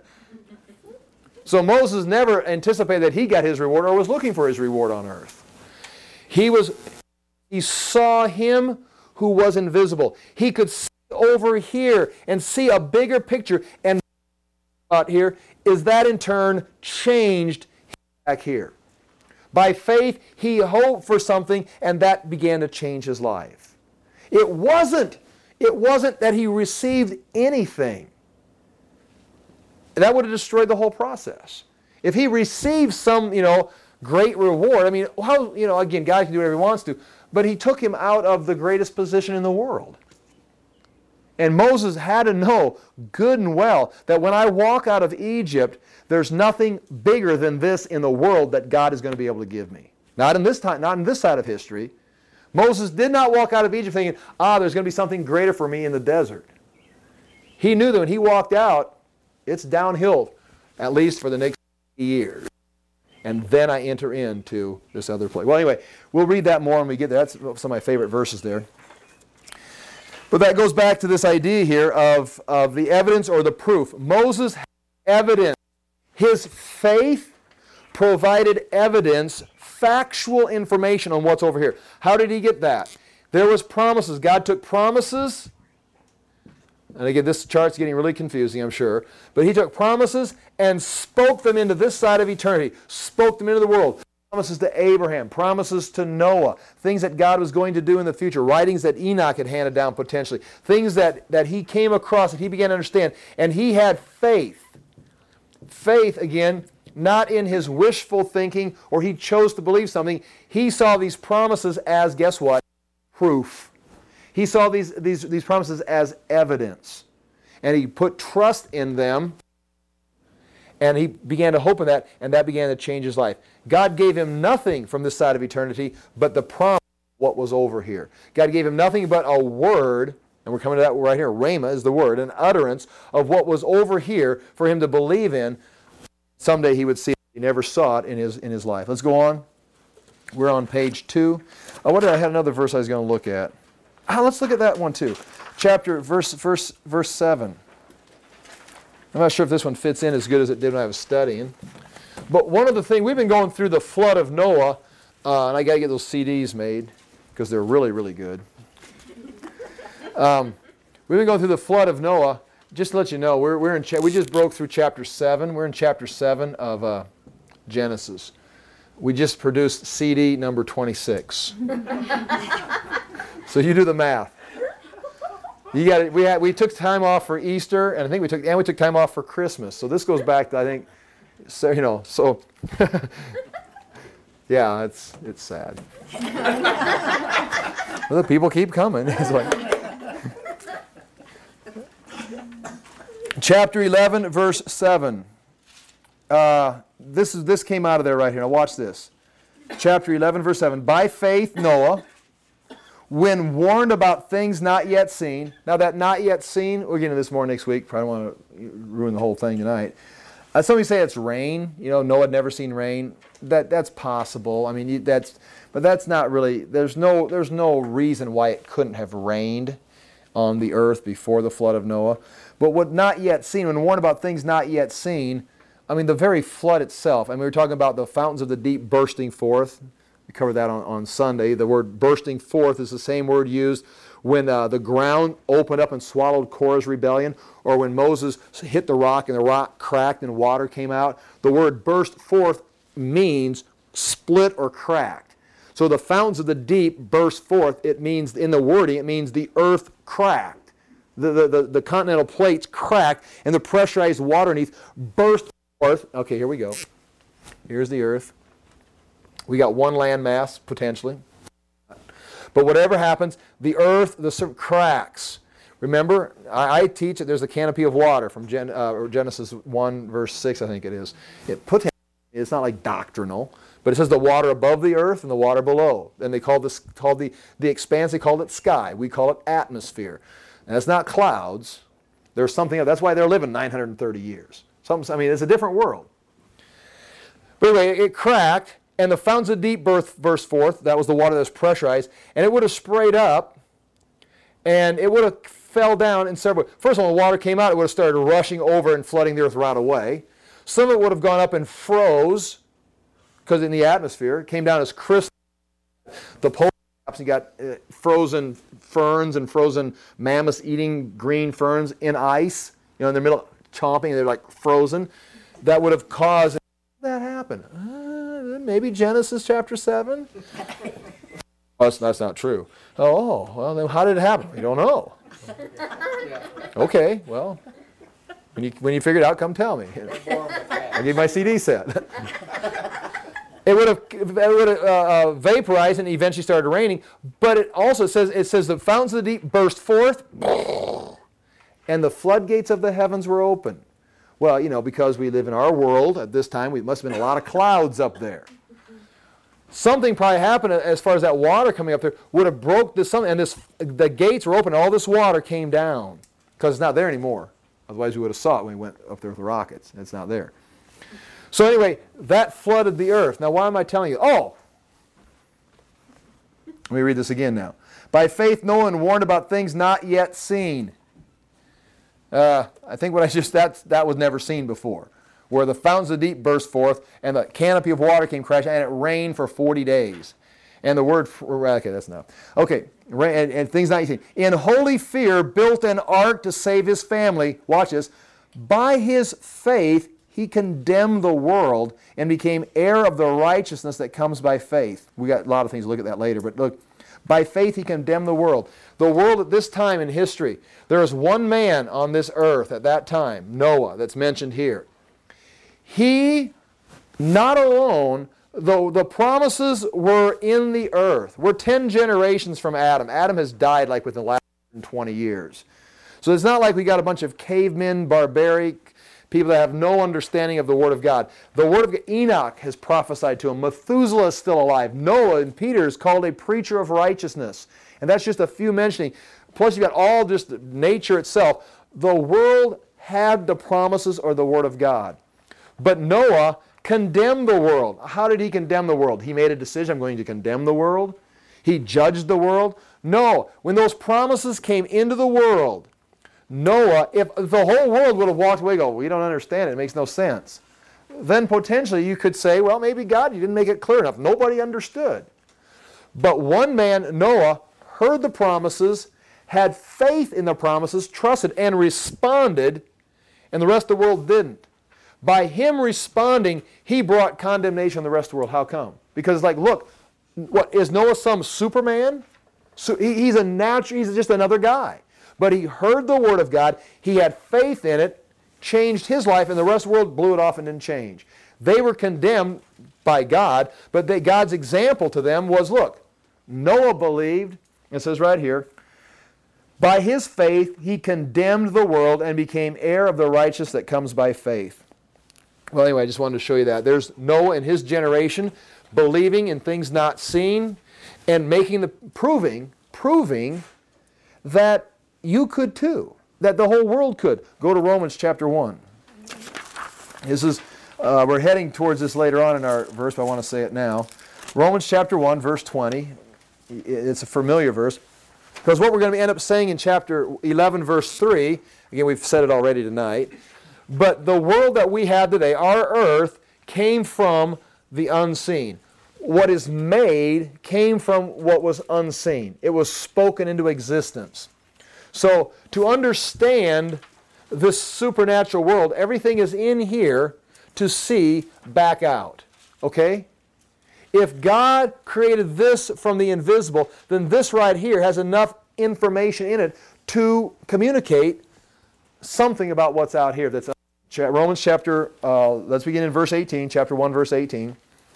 Speaker 1: So Moses never anticipated that he got his reward or was looking for his reward on earth. He was, he saw him who was invisible. He could see over here and see a bigger picture. And out here is that in turn changed back here. By faith, he hoped for something, and that began to change his life. It wasn't, it wasn't that he received anything. That would have destroyed the whole process. If he received some, you know, great reward, I mean, how, you know, again, God can do whatever he wants to, but he took him out of the greatest position in the world. And Moses had to know good and well that when I walk out of Egypt, there's nothing bigger than this in the world that God is going to be able to give me. Not in this time, not in this side of history. Moses did not walk out of Egypt thinking, ah, there's going to be something greater for me in the desert. He knew that when he walked out, it's downhill, at least for the next years. And then I enter into this other place. Well, anyway, we'll read that more when we get there. That's some of my favorite verses there. But that goes back to this idea here of, of the evidence or the proof. Moses had evidence. His faith provided evidence, factual information on what's over here. How did he get that? There was promises. God took promises. And again, this chart's getting really confusing, I'm sure. But he took promises and spoke them into this side of eternity. Spoke them into the world. Promises to Abraham, promises to Noah, things that God was going to do in the future, writings that Enoch had handed down potentially, things that, that he came across that he began to understand. And he had faith. Faith, again, not in his wishful thinking or he chose to believe something. He saw these promises as, guess what? Proof. He saw these, these, these promises as evidence. And he put trust in them. And he began to hope in that, and that began to change his life. God gave him nothing from this side of eternity but the promise of what was over here. God gave him nothing but a word, and we're coming to that right here. Rhema is the word, an utterance of what was over here for him to believe in. Someday he would see it. He never saw it in his, in his life. Let's go on. We're on page two. Oh, what did I have another verse I was going to look at? Ah, let's look at that one too. Chapter, verse, verse, verse seven. I'm not sure if this one fits in as good as it did when I was studying. But one of the things, we've been going through the flood of Noah, uh, and I got to get those C Ds made because they're really, really good. Um, we've been going through the flood of Noah. Just to let you know, we're, we're in cha- we just broke through chapter seven. We're in chapter seven of uh, Genesis. We just produced C D number twenty-six. So you do the math. You got it. We had we took time off for Easter, and I think we took and we took time off for Christmas. So this goes back to I think, so you know, so yeah, it's it's sad. Well, the people keep coming. It's like chapter eleven, verse seven. Uh, this is this came out of there right here. Now watch this. Chapter eleven, verse seven. By faith, Noah, when warned about things not yet seen. Now that not yet seen, we'll get into this more next week. Probably don't want to ruin the whole thing tonight. Uh, somebody say it's rain. You know, Noah had never seen rain. That that's possible. I mean, you, that's but that's not really. There's no there's no reason why it couldn't have rained on the earth before the flood of Noah. But what not yet seen, when warned about things not yet seen, I mean the very flood itself. I mean we were talking about the fountains of the deep bursting forth. We covered that on, on Sunday. The word bursting forth is the same word used when uh, the ground opened up and swallowed Korah's rebellion, or when Moses hit the rock and the rock cracked and water came out. The word burst forth means split or cracked. So the fountains of the deep burst forth. It means, in the wording, it means the earth cracked. The, the, the, the continental plates cracked and the pressurized water beneath burst forth. Okay, here we go. Here's the earth. We got one land mass, potentially. But whatever happens, the earth, the cracks. Remember, I, I teach that there's a canopy of water from Gen, uh, Genesis one, verse six, I think it is. It put, it's not like doctrinal, but it says the water above the earth and the water below. And they called, this, called the, the expanse, they called it sky. We call it atmosphere. And it's not clouds. There's something else. That's why they're living nine hundred thirty years. Some, I mean, it's a different world. But anyway, it cracked. And the fountains of deep burst, burst forth. That was the water that was pressurized. And it would have sprayed up. And it would have fell down in several. First of all, when the water came out, it would have started rushing over and flooding the earth right away. Some of it would have gone up and froze. Because in the atmosphere, it came down as crystal. The polar caps, you got uh, frozen ferns and frozen mammoths eating green ferns in ice. You know, in the middle, chomping. They're like frozen. That would have caused. That happen? Uh, maybe Genesis chapter seven? Oh, that's, that's not true. Oh, well, then how did it happen? We don't know. Okay, well, when you, when you figure it out, come tell me. I'll give you my C D set. It would have, it would have uh, uh, vaporized and eventually started raining, but it also says, it says the fountains of the deep burst forth, and the floodgates of the heavens were open. Well, you know, because we live in our world at this time, we must have been a lot of clouds up there. Something probably happened as far as that water coming up there would have broke this something, and this the gates were open. All this water came down, because it's not there anymore. Otherwise we would have saw it when we went up there with the rockets. It's not there. So anyway, that flooded the earth. Now why am I telling you? Oh! Let me read this again now. By faith Noah warned about things not yet seen. Uh, I think what I just, that, that was never seen before. Where the fountains of the deep burst forth, and the canopy of water came crashing, and it rained for forty days. And the word, okay, that's enough. Okay, and, and things not yet seen. In holy fear built an ark to save his family. Watch this. By his faith he condemned the world and became heir of the righteousness that comes by faith. We got a lot of things to look at that later, but look. By faith he condemned the world. The world at this time in history, there is one man on this earth at that time, Noah, that's mentioned here. He, not alone, though the promises were in the earth. We're ten generations from Adam. Adam has died like within the last twenty years. So it's not like we got a bunch of cavemen, barbaric people that have no understanding of the Word of God. The Word of God, Enoch has prophesied to him. Methuselah is still alive. Noah and Peter is called a preacher of righteousness. And that's just a few mentioning. Plus you've got all just nature itself. The world had the promises or the Word of God. But Noah condemned the world. How did he condemn the world? He made a decision, I'm going to condemn the world. He judged the world. No, when those promises came into the world, Noah, if the whole world would have walked away and go, we don't understand it, it makes no sense. Then potentially you could say, well, maybe God, you didn't make it clear enough. Nobody understood. But one man, Noah, heard the promises, had faith in the promises, trusted, and responded, and the rest of the world didn't. By him responding, he brought condemnation on the rest of the world. How come? Because it's like, look, what, is Noah some Superman? So he, he's a natural, he's just another guy. But he heard the Word of God, he had faith in it, changed his life, and the rest of the world blew it off and didn't change. They were condemned by God, but they, God's example to them was, look, Noah believed, it says right here, by his faith he condemned the world and became heir of the righteousness that comes by faith. Well, anyway, I just wanted to show you that. There's Noah and his generation believing in things not seen and making the, proving, proving that you could too, that the whole world could. Go to Romans chapter one. This is, uh, we're heading towards this later on in our verse, but I want to say it now. Romans chapter one, verse twenty. It's a familiar verse. Because what we're going to end up saying in chapter eleven, verse three, again, we've said it already tonight, but the world that we have today, our earth, came from the unseen. What is made came from what was unseen. It was spoken into existence. So to understand this supernatural world, everything is in here to see back out. Okay? If God created this from the invisible, then this right here has enough information in it to communicate something about what's out here. That's Romans chapter, uh, let's begin in verse eighteen, chapter one, verse eighteen.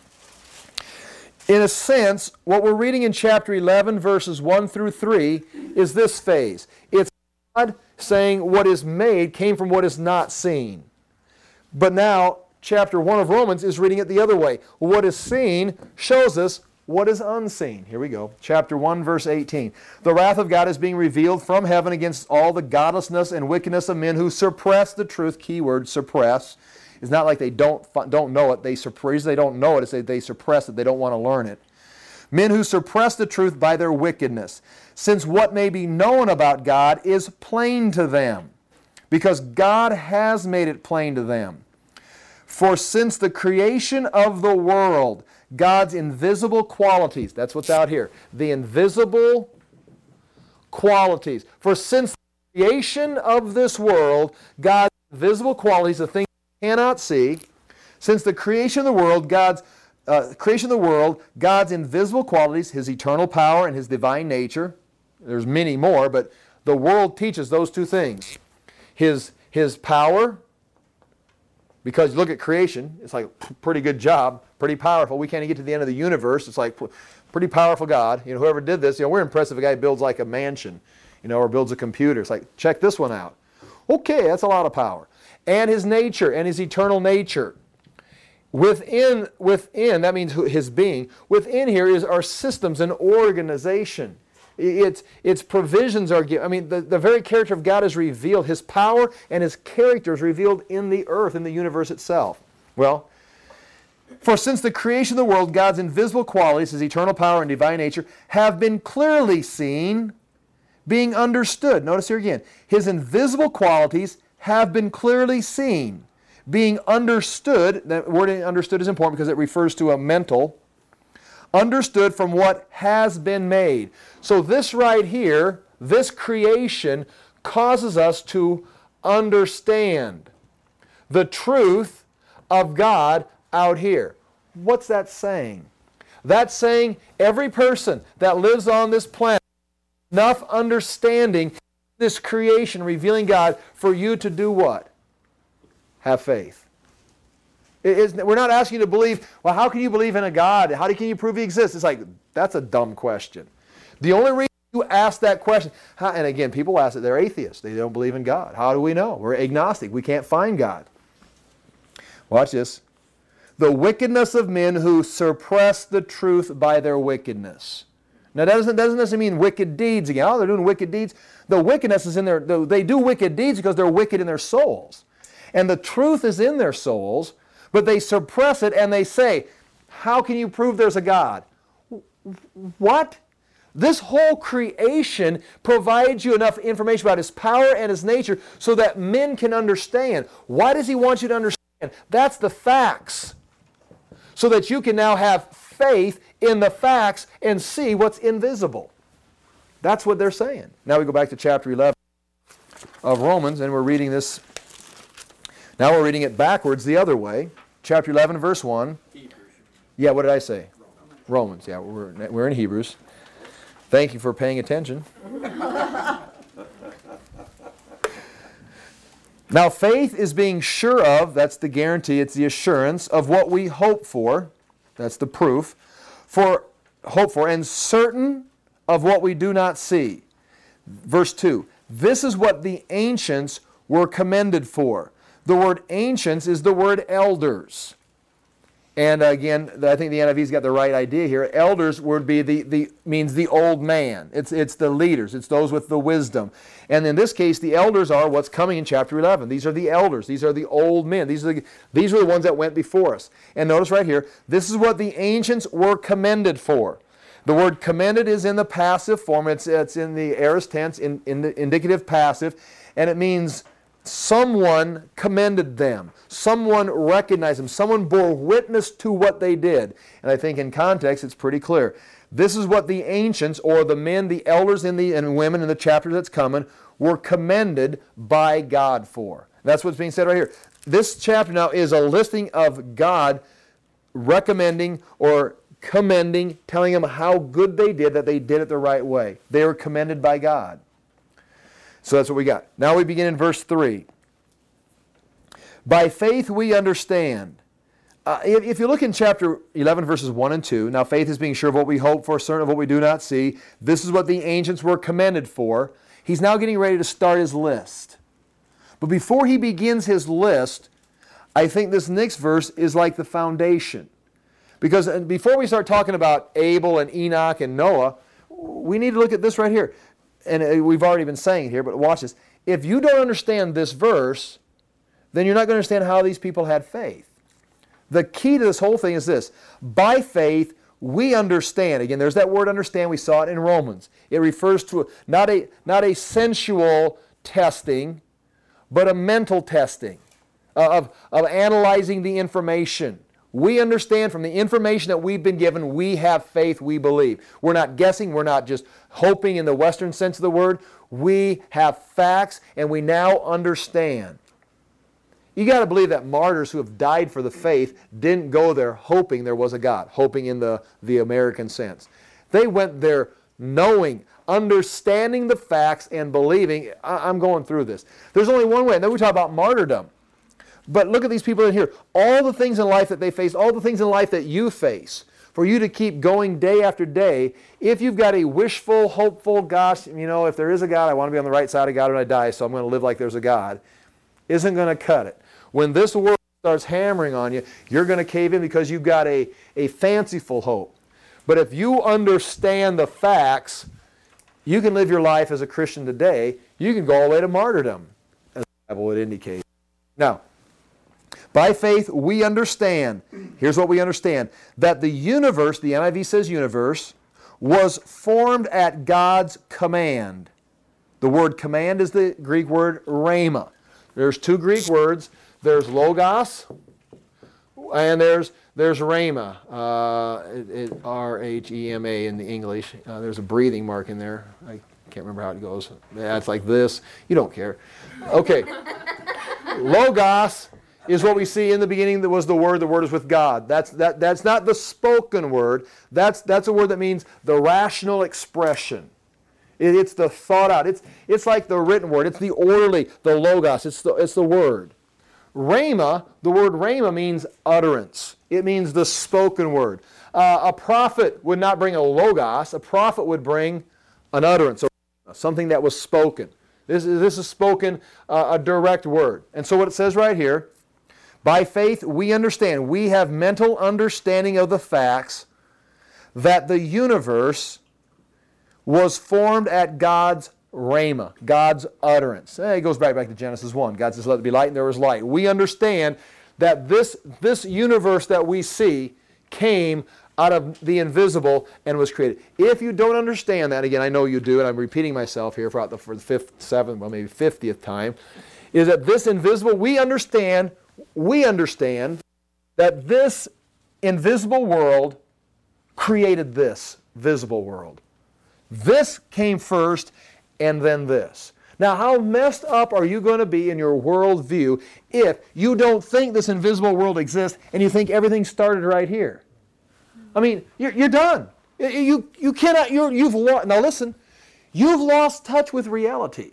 Speaker 1: In a sense, what we're reading in chapter eleven, verses one through three, is this phase. It's God saying what is made came from what is not seen. But now, chapter one of Romans is reading it the other way. What is seen shows us what is unseen. Here we go. Chapter one, verse eighteen. The wrath of God is being revealed from heaven against all the godlessness and wickedness of men who suppress the truth. Keyword, suppress. It's not like they don't, don't know it. They suppress, they don't know it. It's they, they suppress it. They don't want to learn it. Men who suppress the truth by their wickedness. Since what may be known about God is plain to them, because God has made it plain to them. For since the creation of the world, God's invisible qualities, that's what's out here, the invisible qualities. For since the creation of this world, God's invisible qualities, the things we cannot see, since the creation of the world, God's uh, creation of the world, God's invisible qualities, His eternal power and His divine nature, there's many more, but the world teaches those two things. His, his power, because you look at creation, it's like pretty good job, pretty powerful. We can't even get to the end of the universe. It's like pretty powerful God. You know, whoever did this, you know, we're impressed if a guy builds like a mansion, you know, or builds a computer. It's like, check this one out. Okay, that's a lot of power. And His nature and His eternal nature. Within, within, that means His being. Within here is our systems and organization. Its, its provisions are given. I mean, the, the very character of God is revealed. His power and His character is revealed in the earth, in the universe itself. Well, for since the creation of the world, God's invisible qualities, His eternal power and divine nature, have been clearly seen, being understood. Notice here again, His invisible qualities have been clearly seen, being understood. That word understood is important because it refers to a mental, understood from what has been made. So this right here, this creation, causes us to understand the truth of God out here. What's that saying? That's saying every person that lives on this planet has enough understanding of this creation revealing God for you to do what? Have faith. It is, we're not asking you to believe, well, how can you believe in a God? How can you prove He exists? It's like, that's a dumb question. The only reason you ask that question, how, and again, people ask it, they're atheists. They don't believe in God. How do we know? We're agnostic. We can't find God. Watch this. The wickedness of men who suppress the truth by their wickedness. Now, that doesn't, doesn't necessarily mean wicked deeds again. Oh, they're doing wicked deeds. The wickedness is in their, they do wicked deeds because they're wicked in their souls. And the truth is in their souls, but they suppress it and they say, how can you prove there's a God? What? This whole creation provides you enough information about His power and His nature so that men can understand. Why does He want you to understand? That's the facts. So that you can now have faith in the facts and see what's invisible. That's what they're saying. Now we go back to chapter eleven of Romans, and we're reading this. Now we're reading it backwards the other way. Chapter eleven, verse one. Hebrews. Yeah, what did I say? Romans. Romans, yeah, we're, we're in Hebrews. Thank you for paying attention. Now faith is being sure of, that's the guarantee, it's the assurance of what we hope for, that's the proof, for hope for, and certain of what we do not see. Verse two, this is what the ancients were commended for. The word ancients is the word elders. And again, I think the N I V's got the right idea here. Elders would be the, the means the old man. It's, it's the leaders. It's those with the wisdom. And in this case, the elders are what's coming in chapter eleven. These are the elders. These are the old men. These are the, these are the ones that went before us. And notice right here, this is what the ancients were commended for. The word commended is in the passive form. It's, it's in the aorist tense, in, in the indicative passive. And it means someone commended them. Someone recognized them. Someone bore witness to what they did. And I think in context it's pretty clear. This is what the ancients, or the men, the elders in the, and women in the chapter that's coming, were commended by God for. That's what's being said right here. This chapter now is a listing of God recommending or commending, telling them how good they did, that they did it the right way. They were commended by God. So that's what we got. Now we begin in verse three. By faith we understand. Uh, if, if you look in chapter eleven, verses one and two, now faith is being sure of what we hope for, certain of what we do not see. This is what the ancients were commended for. He's now getting ready to start his list. But before he begins his list, I think this next verse is like the foundation. Because before we start talking about Abel and Enoch and Noah, we need to look at this right here. And we've already been saying it here, but watch this. If you don't understand this verse, then you're not going to understand how these people had faith. The key to this whole thing is this. By faith, we understand. Again, there's that word understand. We saw it in Romans. It refers to not a, not a sensual testing, but a mental testing of, of analyzing the information. We understand from the information that we've been given, we have faith, we believe. We're not guessing, we're not just hoping in the Western sense of the word. We have facts and we now understand. You got to believe that martyrs who have died for the faith didn't go there hoping there was a God, hoping in the, the American sense. They went there knowing, understanding the facts and believing, I'm going through this. There's only one way. And then we talk about martyrdom. But look at these people in here. All the things in life that they face, all the things in life that you face, for you to keep going day after day, if you've got a wishful, hopeful, gosh, you know, if there is a God, I want to be on the right side of God when I die, so I'm going to live like there's a God, isn't going to cut it. When this world starts hammering on you, you're going to cave in because you've got a, a fanciful hope. But if you understand the facts, You can live your life as a Christian today. You can go all the way to martyrdom, as the Bible would indicate. Now, by faith we understand, here's what we understand, that the universe, the N I V says universe, was formed at God's command. The word command is the Greek word rhema. There's two Greek words. There's logos and there's there's rhema, uh, it, it, R H E M A in the English. Uh, there's a breathing mark in there. I can't remember how it goes. Yeah, it's like this. You don't care. Okay. Logos is what we see in the beginning. That was the Word. The Word is with God. That's that. That's not the spoken word. That's that's a word that means the rational expression. It, it's the thought out. It's it's like the written word. It's the orderly. The logos. It's the it's the word. Rhema. The word rhema means utterance. It means the spoken word. Uh, a prophet would not bring a logos. A prophet would bring an utterance, something that was spoken. This is this is spoken uh, a direct word. And so what it says right here. By faith, we understand, we have mental understanding of the facts that the universe was formed at God's rhema, God's utterance. Eh, it goes back, back to Genesis one. God says, let there be light, and there was light. We understand that this, this universe that we see came out of the invisible and was created. If you don't understand that, again, I know you do, and I'm repeating myself here for the, for the fifth, seventh, well, maybe fiftieth time, is that this invisible, we understand We understand that this invisible world created this visible world. This came first and then this. Now, how messed up are you going to be in your worldview if you don't think this invisible world exists and you think everything started right here? I mean, you're, you're done. You, you cannot, you're, you've lost, now listen, you've lost touch with reality.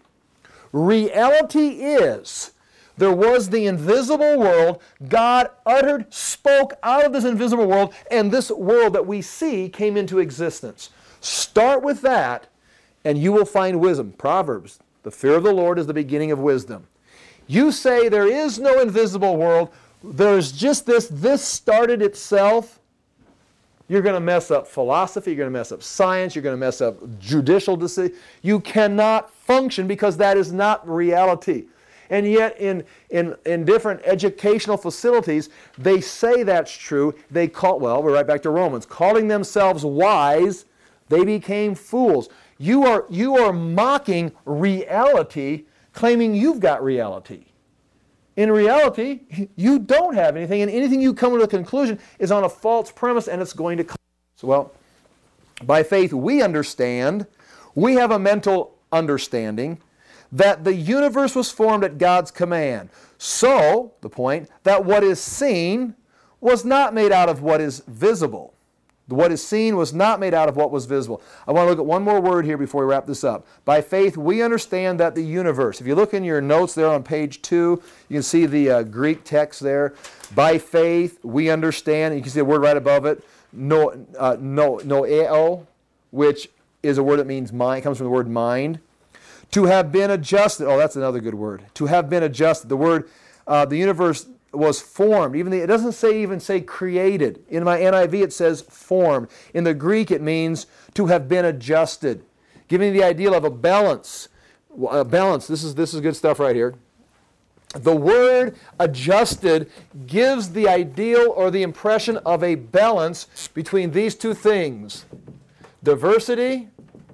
Speaker 1: Reality is, there was the invisible world. God uttered, spoke out of this invisible world, and this world that we see came into existence. Start with that, and you will find wisdom. Proverbs, the fear of the Lord is the beginning of wisdom. You say there is no invisible world, there's just this, this started itself. You're going to mess up philosophy, you're going to mess up science, you're going to mess up judicial decision. You cannot function because that is not reality. And yet in, in, in different educational facilities, they say that's true. They call, well, we're right back to Romans. Calling themselves wise, they became fools. You are, you are mocking reality, claiming you've got reality. In reality, you don't have anything, and anything you come to a conclusion is on a false premise, and it's going to come. So, well, by faith we understand, we have a mental understanding, that the universe was formed at God's command. So, the point, that what is seen was not made out of what is visible. What is seen was not made out of what was visible. I want to look at one more word here before we wrap this up. By faith, we understand that the universe, if you look in your notes there on page two, you can see the uh, Greek text there. By faith, we understand, and you can see the word right above it, no, uh, no, noeo, which is a word that means mind, it comes from the word mind. To have been adjusted. Oh, that's another good word. To have been adjusted. The word, uh, the universe was formed. Even the, it doesn't say even say created. In my N I V it says formed. In the Greek it means to have been adjusted, giving the idea of a balance. A balance. This is this is good stuff right here. The word adjusted gives the ideal or the impression of a balance between these two things: diversity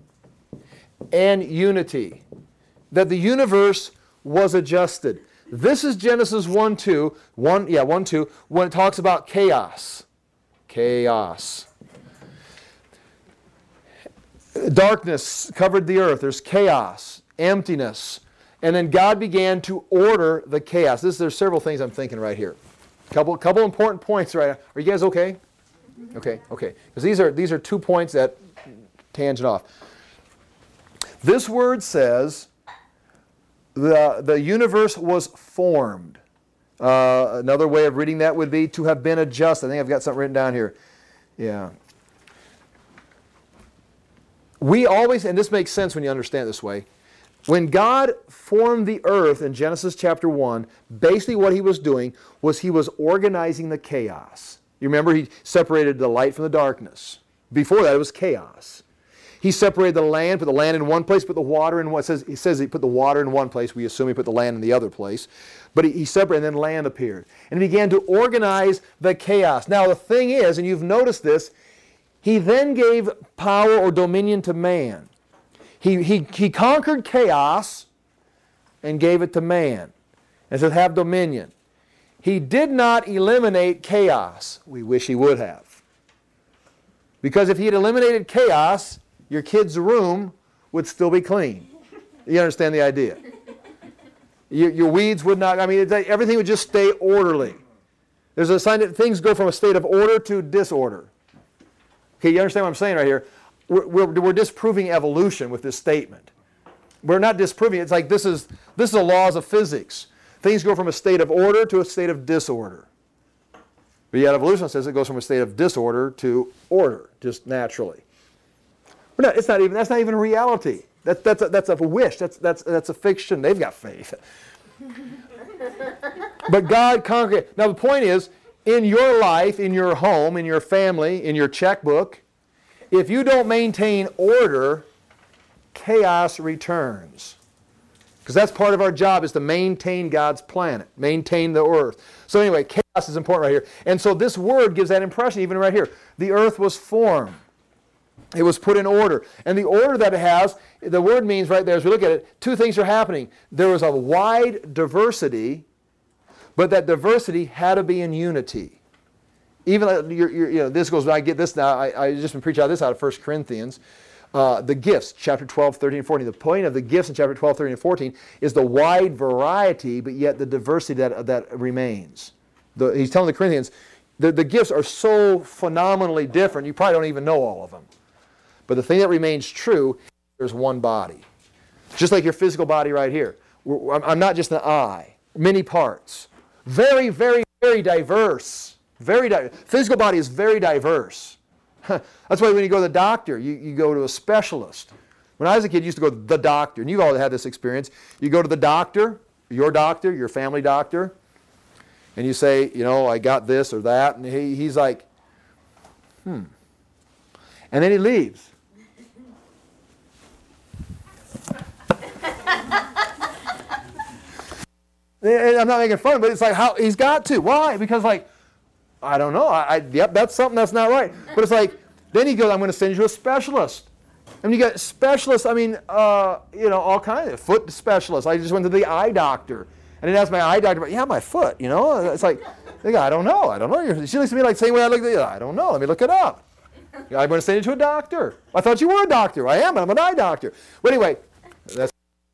Speaker 1: and unity. That the universe was adjusted. This is Genesis one two, one, yeah, one two, when it talks about chaos. Chaos. Darkness covered the earth. There's chaos, emptiness. And then God began to order the chaos. This, there's several things I'm thinking right here. Couple, couple important points right now. Are you guys okay? Okay, okay. Because these are, these are two points that tangent off. This word says the, the universe was formed. Uh, another way of reading that would be to have been adjusted. I think I've got something written down here. Yeah. We always, and this makes sense when you understand it this way, when God formed the earth in Genesis chapter one, basically what he was doing was he was organizing the chaos. You remember he separated the light from the darkness. Before that it was chaos. He separated the land, put the land in one place, put the water in one. It says, he says he put the water in one place. We assume he put the land in the other place. But he, he separated, and then land appeared. And he began to organize the chaos. Now the thing is, and you've noticed this, he then gave power or dominion to man. He, he, he conquered chaos and gave it to man. And said, have dominion. He did not eliminate chaos. We wish he would have. Because if he had eliminated chaos, your kid's room would still be clean. You understand the idea? Your, your weeds would not, I mean, it's like everything would just stay orderly. There's a sign that things go from a state of order to disorder. Okay, you understand what I'm saying right here? We're, we're, we're disproving evolution with this statement. We're not disproving it. It's like this is, this is the laws of physics. Things go from a state of order to a state of disorder. But yet evolution says it goes from a state of disorder to order, just naturally. We're not, it's not even, that's not even reality. That, that's, a, that's a wish. That's, that's, that's a fiction. They've got faith. But God conquered it. Now the point is, in your life, in your home, in your family, in your checkbook, if you don't maintain order, chaos returns. Because that's part of our job, is to maintain God's planet, maintain the earth. So anyway, chaos is important right here. And so this word gives that impression even right here. The earth was formed. It was put in order. And the order that it has, the word means right there, as we look at it, two things are happening. There was a wide diversity, but that diversity had to be in unity. Even, you're, you're, you know, this goes, I get this now, I, I just been preaching out this out of First Corinthians. Uh, the gifts, chapter twelve, thirteen, and fourteen. The point of the gifts in chapter twelve, thirteen, and fourteen is the wide variety, but yet the diversity that, that remains. The, he's telling the Corinthians, the, the gifts are so phenomenally different, you probably don't even know all of them. But the thing that remains true, there's one body. Just like your physical body right here. We're, I'm not just an eye. Many parts. Very, very, very diverse. Very di- Physical body is very diverse. That's why when you go to the doctor, you, you go to a specialist. When I was a kid, you used to go to the doctor, and you've all had this experience. You go to the doctor, your doctor, your family doctor, and you say, you know, I got this or that, and he, he's like, hmm. And then he leaves. And I'm not making fun, but it's like, how he's got to. Why? Because like, I don't know. I, I, yep, that's something that's not right. But it's like, then he goes, I'm going to send you to a specialist. And you got specialists, I mean, uh, you know, all kinds of foot specialists. I just went to the eye doctor. And then asked my eye doctor, yeah, my foot, you know. It's like, I don't know. I don't know. She looks at me like the same way I look at you. I don't know. Let me look it up. I'm going to send you to a doctor. I thought you were a doctor. I am. I'm an eye doctor. But anyway, that's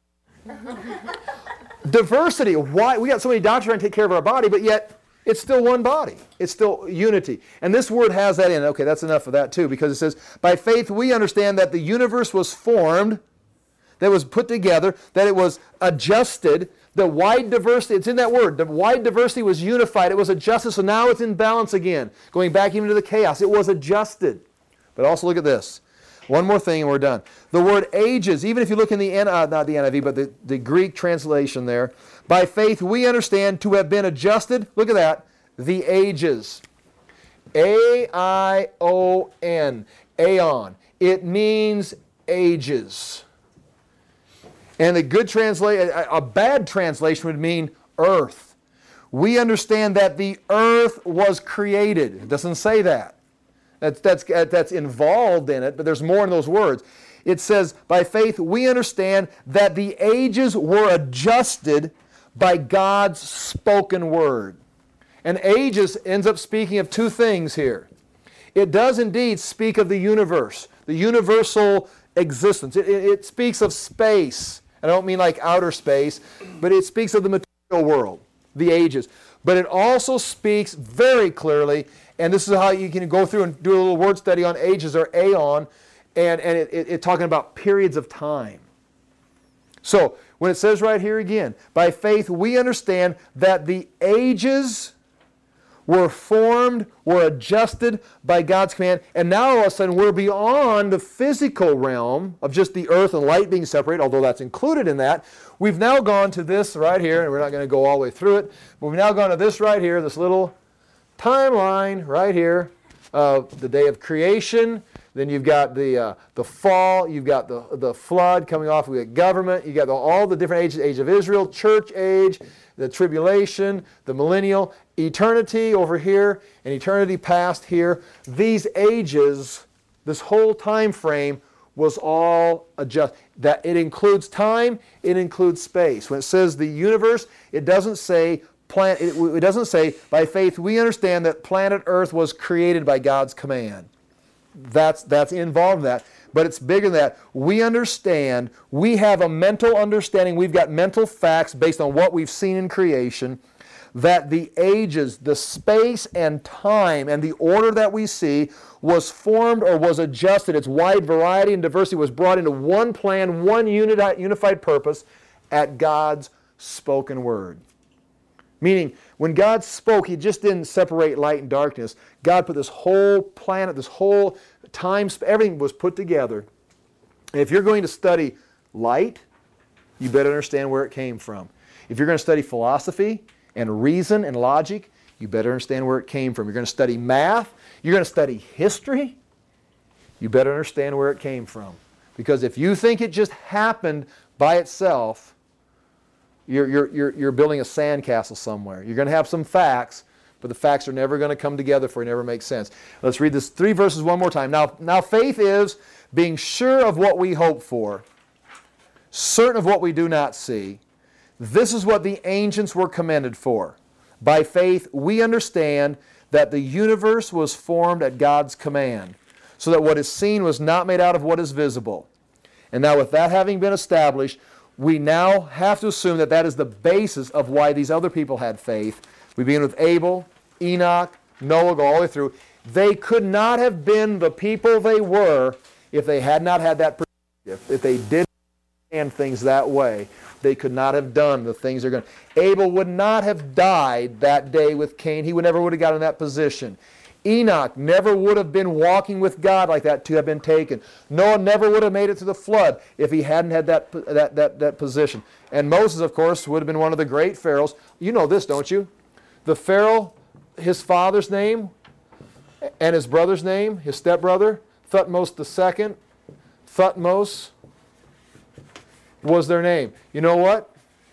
Speaker 1: diversity. Why? We got so many doctors trying to take care of our body, but yet it's still one body. It's still unity. And this word has that in it. Okay, that's enough of that too, because it says, by faith we understand that the universe was formed, that it was put together, that it was adjusted, the wide diversity, it's in that word, the wide diversity was unified, it was adjusted, so now it's in balance again, going back even to the chaos. It was adjusted. But also look at this. One more thing and we're done. The word ages, even if you look in the, uh, not the N I V, but the, the Greek translation there, by faith we understand to have been adjusted, look at that, the ages. A I O N, aeon. It means ages. And a good translation, a bad translation would mean earth. We understand that the earth was created. It doesn't say that. That's, that's, that's involved in it, but there's more in those words. It says, by faith we understand that the ages were adjusted by God's spoken word. And ages ends up speaking of two things here. It does indeed speak of the universe, the universal existence. It, it, it speaks of space. I don't mean like outer space, but it speaks of the material world, the ages. But it also speaks very clearly, and this is how you can go through and do a little word study on ages or aeon, and, and it, it, it talking about periods of time. So when it says right here again, by faith we understand that the ages were formed, were adjusted by God's command, and now all of a sudden we're beyond the physical realm of just the earth and light being separated, although that's included in that. We've now gone to this right here, and we're not going to go all the way through it, but we've now gone to this right here, this little timeline right here uh, the day of creation. Then you've got the uh, the fall. You've got the the flood coming off. We got government. You got the, all the different ages: age of Israel, church age, the tribulation, the millennial, eternity over here, and eternity past here. These ages, this whole time frame, was all adjust. That it includes time. It includes space. When it says the universe, it doesn't say planet. It, it doesn't say by faith we understand that planet Earth was created by God's command. That's, that's involved in that. But it's bigger than that. We understand, we have a mental understanding, we've got mental facts based on what we've seen in creation, that the ages, the space and time and the order that we see was formed or was adjusted. Its wide variety and diversity was brought into one plan, one unified purpose at God's spoken word. Meaning, when God spoke, He just didn't separate light and darkness. God put this whole planet, this whole time, everything was put together. And if you're going to study light, you better understand where it came from. If you're going to study philosophy and reason and logic, you better understand where it came from. You're going to study math, you're going to study history, you better understand where it came from. Because if you think it just happened by itself, You're, you're, you're, you're building a sandcastle somewhere. You're going to have some facts, but the facts are never going to come together for it never make sense. Let's read this three verses one more time. Now, now faith is being sure of what we hope for, certain of what we do not see. This is what the ancients were commended for. By faith, we understand that the universe was formed at God's command, so that what is seen was not made out of what is visible. And now with that having been established, we now have to assume that that is the basis of why these other people had faith. We begin with Abel, Enoch, Noah, go all the way through. They could not have been the people they were if they had not had that perspective. If they didn't understand things that way, they could not have done the things they're going to. Abel would not have died that day with Cain. He would never would have gotten in that position. Enoch never would have been walking with God like that to have been taken. Noah never would have made it to the flood if he hadn't had that, that, that, that position. And Moses, of course, would have been one of the great pharaohs. You know this, don't you? The Pharaoh, his father's name and his brother's name, his stepbrother, Thutmose the second, Thutmose was their name. You know what?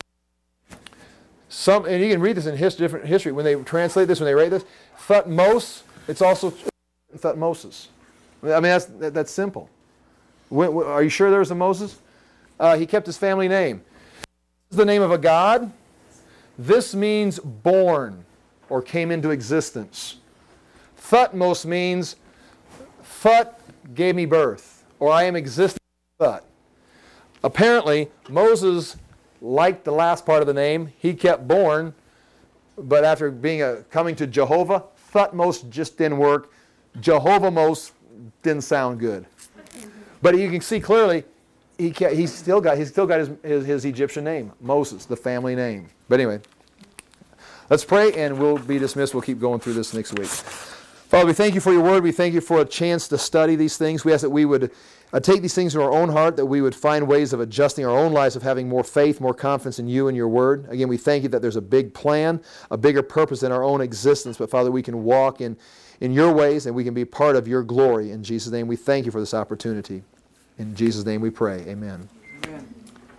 Speaker 1: Some, and you can read this in history, different history. When they translate this, when they write this, Thutmose, it's also Thutmoses. I mean, that's, that, that's simple. When, when, are you sure there was a Moses? Uh, he kept his family name. This is the name of a god. This means born or came into existence. Thutmose means Thut gave me birth, or I am existing Thut. Apparently, Moses liked the last part of the name. He kept born, but after being a, coming to Jehovah, Thutmose just didn't work. Jehovah-mose didn't sound good. But you can see clearly, he kept, he's still got, he's still got his, his, his Egyptian name, Moses, the family name. But anyway, let's pray and we'll be dismissed. We'll keep going through this next week. Father, we thank you for your word. We thank you for a chance to study these things. We ask that we would uh, take these things to our own heart, that we would find ways of adjusting our own lives, of having more faith, more confidence in you and your word. Again, we thank you that there's a big plan, a bigger purpose in our own existence. But Father, we can walk in, in your ways and we can be part of your glory. In Jesus' name, we thank you for this opportunity. In Jesus' name we pray. Amen.
Speaker 4: Amen.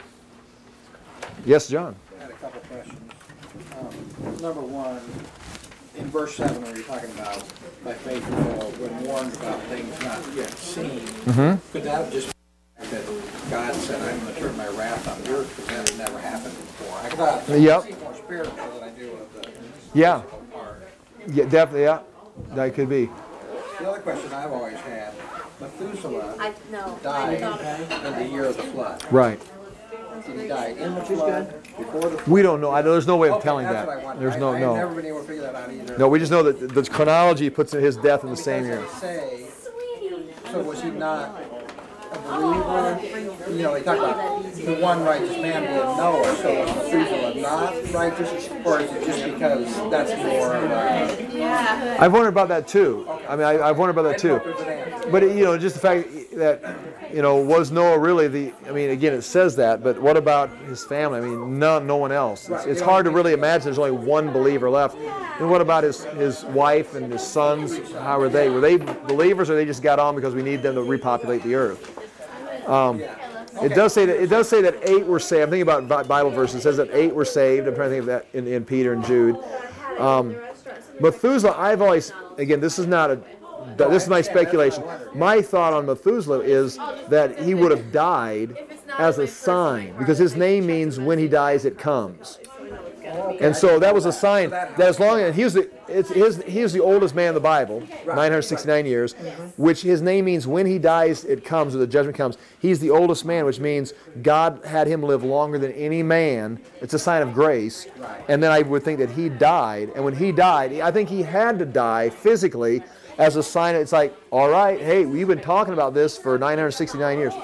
Speaker 1: Yes, John?
Speaker 4: I had a couple questions. Um, number one, in verse seven where you're talking about by faith you know, when warned about things not yet seen,
Speaker 1: Mm-hmm.
Speaker 4: could that just be that God said, I'm going to turn my wrath on the earth, because that had never happened before? I thought it
Speaker 1: Yep.
Speaker 4: seemed more spiritual than I do of the
Speaker 1: Yeah.
Speaker 4: physical part.
Speaker 1: Yeah, definitely, yeah. That could be.
Speaker 4: The other question I've always had, Methuselah
Speaker 3: I, no, I
Speaker 4: died
Speaker 3: thought about
Speaker 4: in the year of the flood.
Speaker 1: Right.
Speaker 4: Did he die in the flood, before the flood?
Speaker 1: We don't know. I, there's no way of
Speaker 4: Okay,
Speaker 1: telling
Speaker 4: that's
Speaker 1: that.
Speaker 4: what I wondered.
Speaker 1: There's
Speaker 4: I-
Speaker 1: no,
Speaker 4: I've
Speaker 1: no.
Speaker 4: never been able to figure that out either.
Speaker 1: No, we just know that the chronology puts his death in the same year.
Speaker 4: Because they say, so was he not a believer? You know, they talk about the one righteous man being Noah, so was Methuselah not righteous? Or is it just because that's more of a...
Speaker 1: I've wondered about that too. I mean, I, I've wondered about that too. But you know, just the fact that you know, was Noah really the? I mean, again, it says that, but what about his family? I mean, no, no one else. It's, it's hard to really imagine there's only one believer left. And what about his his wife and his sons? How were they? Were they believers, or they just got on because we need them to repopulate the earth? Um, It does say that it does say that eight were saved. I'm thinking about Bi- Bible verses. It says that eight were saved. I'm trying to think of that in, in Peter and Jude. Um, Methuselah, I've always, again, this is not a, this is my speculation. My thought on Methuselah is that he would have died as a sign, because his name means when he dies, it comes. And so that was a sign that as long as he was the, it's his, he was the oldest man in the Bible, nine hundred sixty-nine years, which his name means when he dies, it comes, or the judgment comes. He's the oldest man, which means God had him live longer than any man. It's a sign of grace. And then I would think that he died. And when he died, I think he had to die physically as a sign. It's like, all right, hey, we've been talking about this for nine hundred sixty-nine years.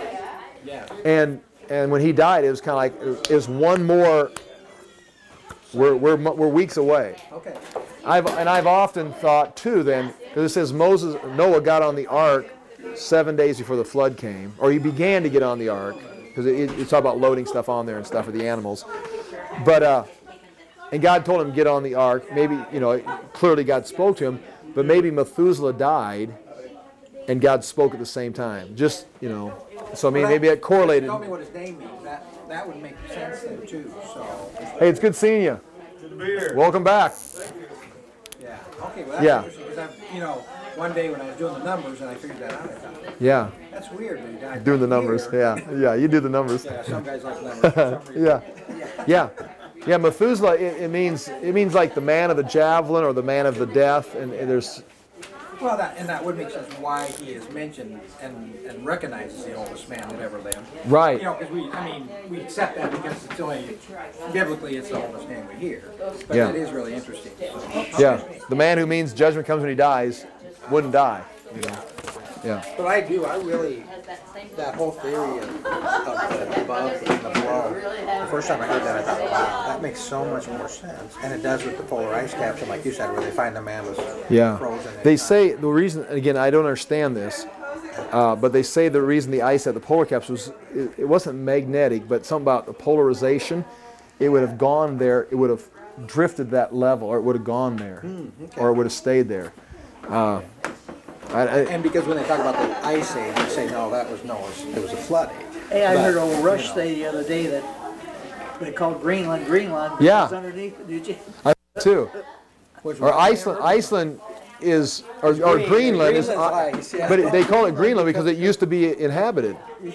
Speaker 1: And and when he died, it was kind of like, it was one more. We're, we're, we're weeks away.
Speaker 4: Okay.
Speaker 1: I've, and I've often thought, too, then, because it says Moses, Noah got on the ark seven days before the flood came, or he began to get on the ark, because it, it's all about loading stuff on there and stuff for the animals. But, uh, and God told him to get on the ark. Maybe, you know, clearly God spoke to him, but maybe Methuselah died, and God spoke at the same time. Just, you know, so I mean, maybe it correlated.
Speaker 4: Tell me what his name means. That, that would make sense then, too, so.
Speaker 1: Hey, it's good seeing you. Welcome back.
Speaker 4: Yeah. Okay. Well, that's
Speaker 1: Yeah.
Speaker 4: interesting because I, you know, one day when I was doing the numbers and I figured that out, I thought,
Speaker 1: Yeah,
Speaker 4: that's weird. But he died
Speaker 1: doing the
Speaker 4: right
Speaker 1: numbers.
Speaker 4: here.
Speaker 1: Yeah, yeah, you do the numbers.
Speaker 4: Yeah. Some guys like numbers. For some reason.
Speaker 1: Yeah, yeah, yeah. Methuselah. It, it means it means like the man of the javelin or the man of the death, and, and there's.
Speaker 4: Well, that and that would make sense why he is mentioned and, and recognized as the oldest man that ever lived.
Speaker 1: Right.
Speaker 4: You know, because we, I mean, we accept that because it's only biblically it's the oldest name we hear. But
Speaker 1: Yeah.
Speaker 4: that is really interesting. So,
Speaker 1: Yeah, the man who means judgment comes when he dies wouldn't die. You know. Yeah.
Speaker 4: But I do. I really that whole theory of, of the above and the below. The first time I heard that, I thought, wow, that makes so much more sense. And it does with the polar ice caps, and like you said, where they find the man was
Speaker 1: Yeah.
Speaker 4: frozen.
Speaker 1: They say the reason, again, I don't understand this, uh, but they say the reason the ice at the polar caps was, it, it wasn't magnetic, but something about the polarization. It would have gone there, it would have drifted that level, or it would have gone there,
Speaker 4: Mm, okay.
Speaker 1: or it would have stayed there. Uh, I, I,
Speaker 4: And because when they talk about the ice age, they say, no, that was Noah's, it was a flood age.
Speaker 5: Hey, I
Speaker 4: But,
Speaker 5: heard old Rush
Speaker 4: you know.
Speaker 5: say the other day that they called Greenland Greenland.
Speaker 1: Yeah.
Speaker 5: It's underneath. Did you?
Speaker 1: I too.
Speaker 4: Which
Speaker 1: Or
Speaker 4: was-
Speaker 1: Iceland, Iceland is, or, or Greenland is, uh,
Speaker 4: Greenland's ice, yeah.
Speaker 1: but it, they call it Greenland because it used to be inhabited.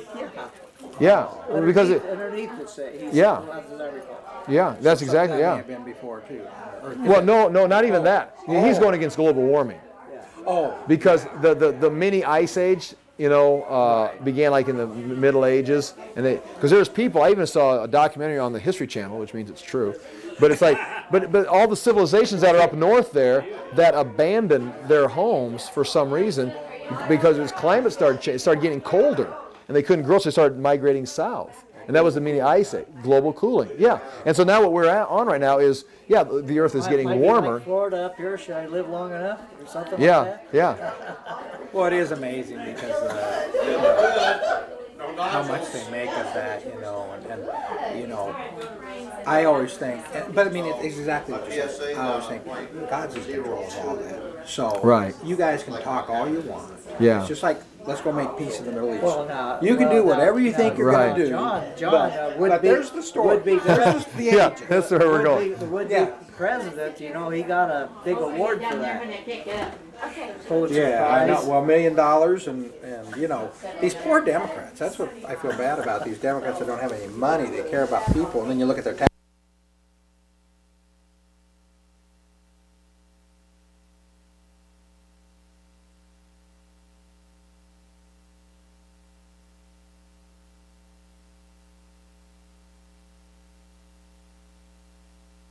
Speaker 1: Yeah, because it,
Speaker 5: Underneath it, say. He said,
Speaker 1: Yeah.
Speaker 5: as I recall.
Speaker 1: yeah, that's exactly,
Speaker 4: That may
Speaker 1: yeah.
Speaker 4: have been before too. Or-
Speaker 1: Well, no, no, not even that. He's going against global warming.
Speaker 4: Oh,
Speaker 1: Because the, the, the mini ice age, you know, uh, began like in the Middle Ages, and they because there's people. I even saw a documentary on the History Channel, which means it's true. But it's like, but but all the civilizations that are up north there that abandoned their homes for some reason because its climate started cha- it started getting colder, and they couldn't grow, so they started migrating south. And that was the mini ice age, global cooling. Yeah. And so now what we're at, on right now is, yeah, the the Earth is
Speaker 5: Might-
Speaker 1: getting
Speaker 5: might be
Speaker 1: warmer.
Speaker 5: Like Florida up here, should I live long enough or something
Speaker 1: Yeah,
Speaker 5: like that?
Speaker 1: yeah.
Speaker 4: well, it is amazing because uh, how much they make of that, you know, and, and you know, I always think, but I mean, it's exactly what you said. I always think God's in control of all that. So
Speaker 1: Right.
Speaker 4: you guys can talk all you want.
Speaker 1: Yeah.
Speaker 4: It's just like let's go make peace in the Middle East.
Speaker 5: Well, now,
Speaker 4: you can
Speaker 5: well,
Speaker 4: do whatever
Speaker 5: now-
Speaker 4: you think
Speaker 5: now,
Speaker 4: you're
Speaker 1: Right.
Speaker 4: going to do.
Speaker 5: John, John
Speaker 4: but,
Speaker 5: uh, would
Speaker 4: but
Speaker 5: be,
Speaker 4: there's the story.
Speaker 5: Would be,
Speaker 4: There's the
Speaker 1: Yeah,
Speaker 4: agent.
Speaker 1: that's where we're
Speaker 5: would
Speaker 1: going.
Speaker 5: be, the would
Speaker 4: Yeah.
Speaker 5: be president, you know, he got a big award for that. Pulitzer
Speaker 4: Yeah, I know.
Speaker 5: Prize.
Speaker 4: Well, a million dollars, and and you know, these poor Democrats. That's what I feel bad about. These Democrats that don't have any money. They care about people, and then you look at their tax.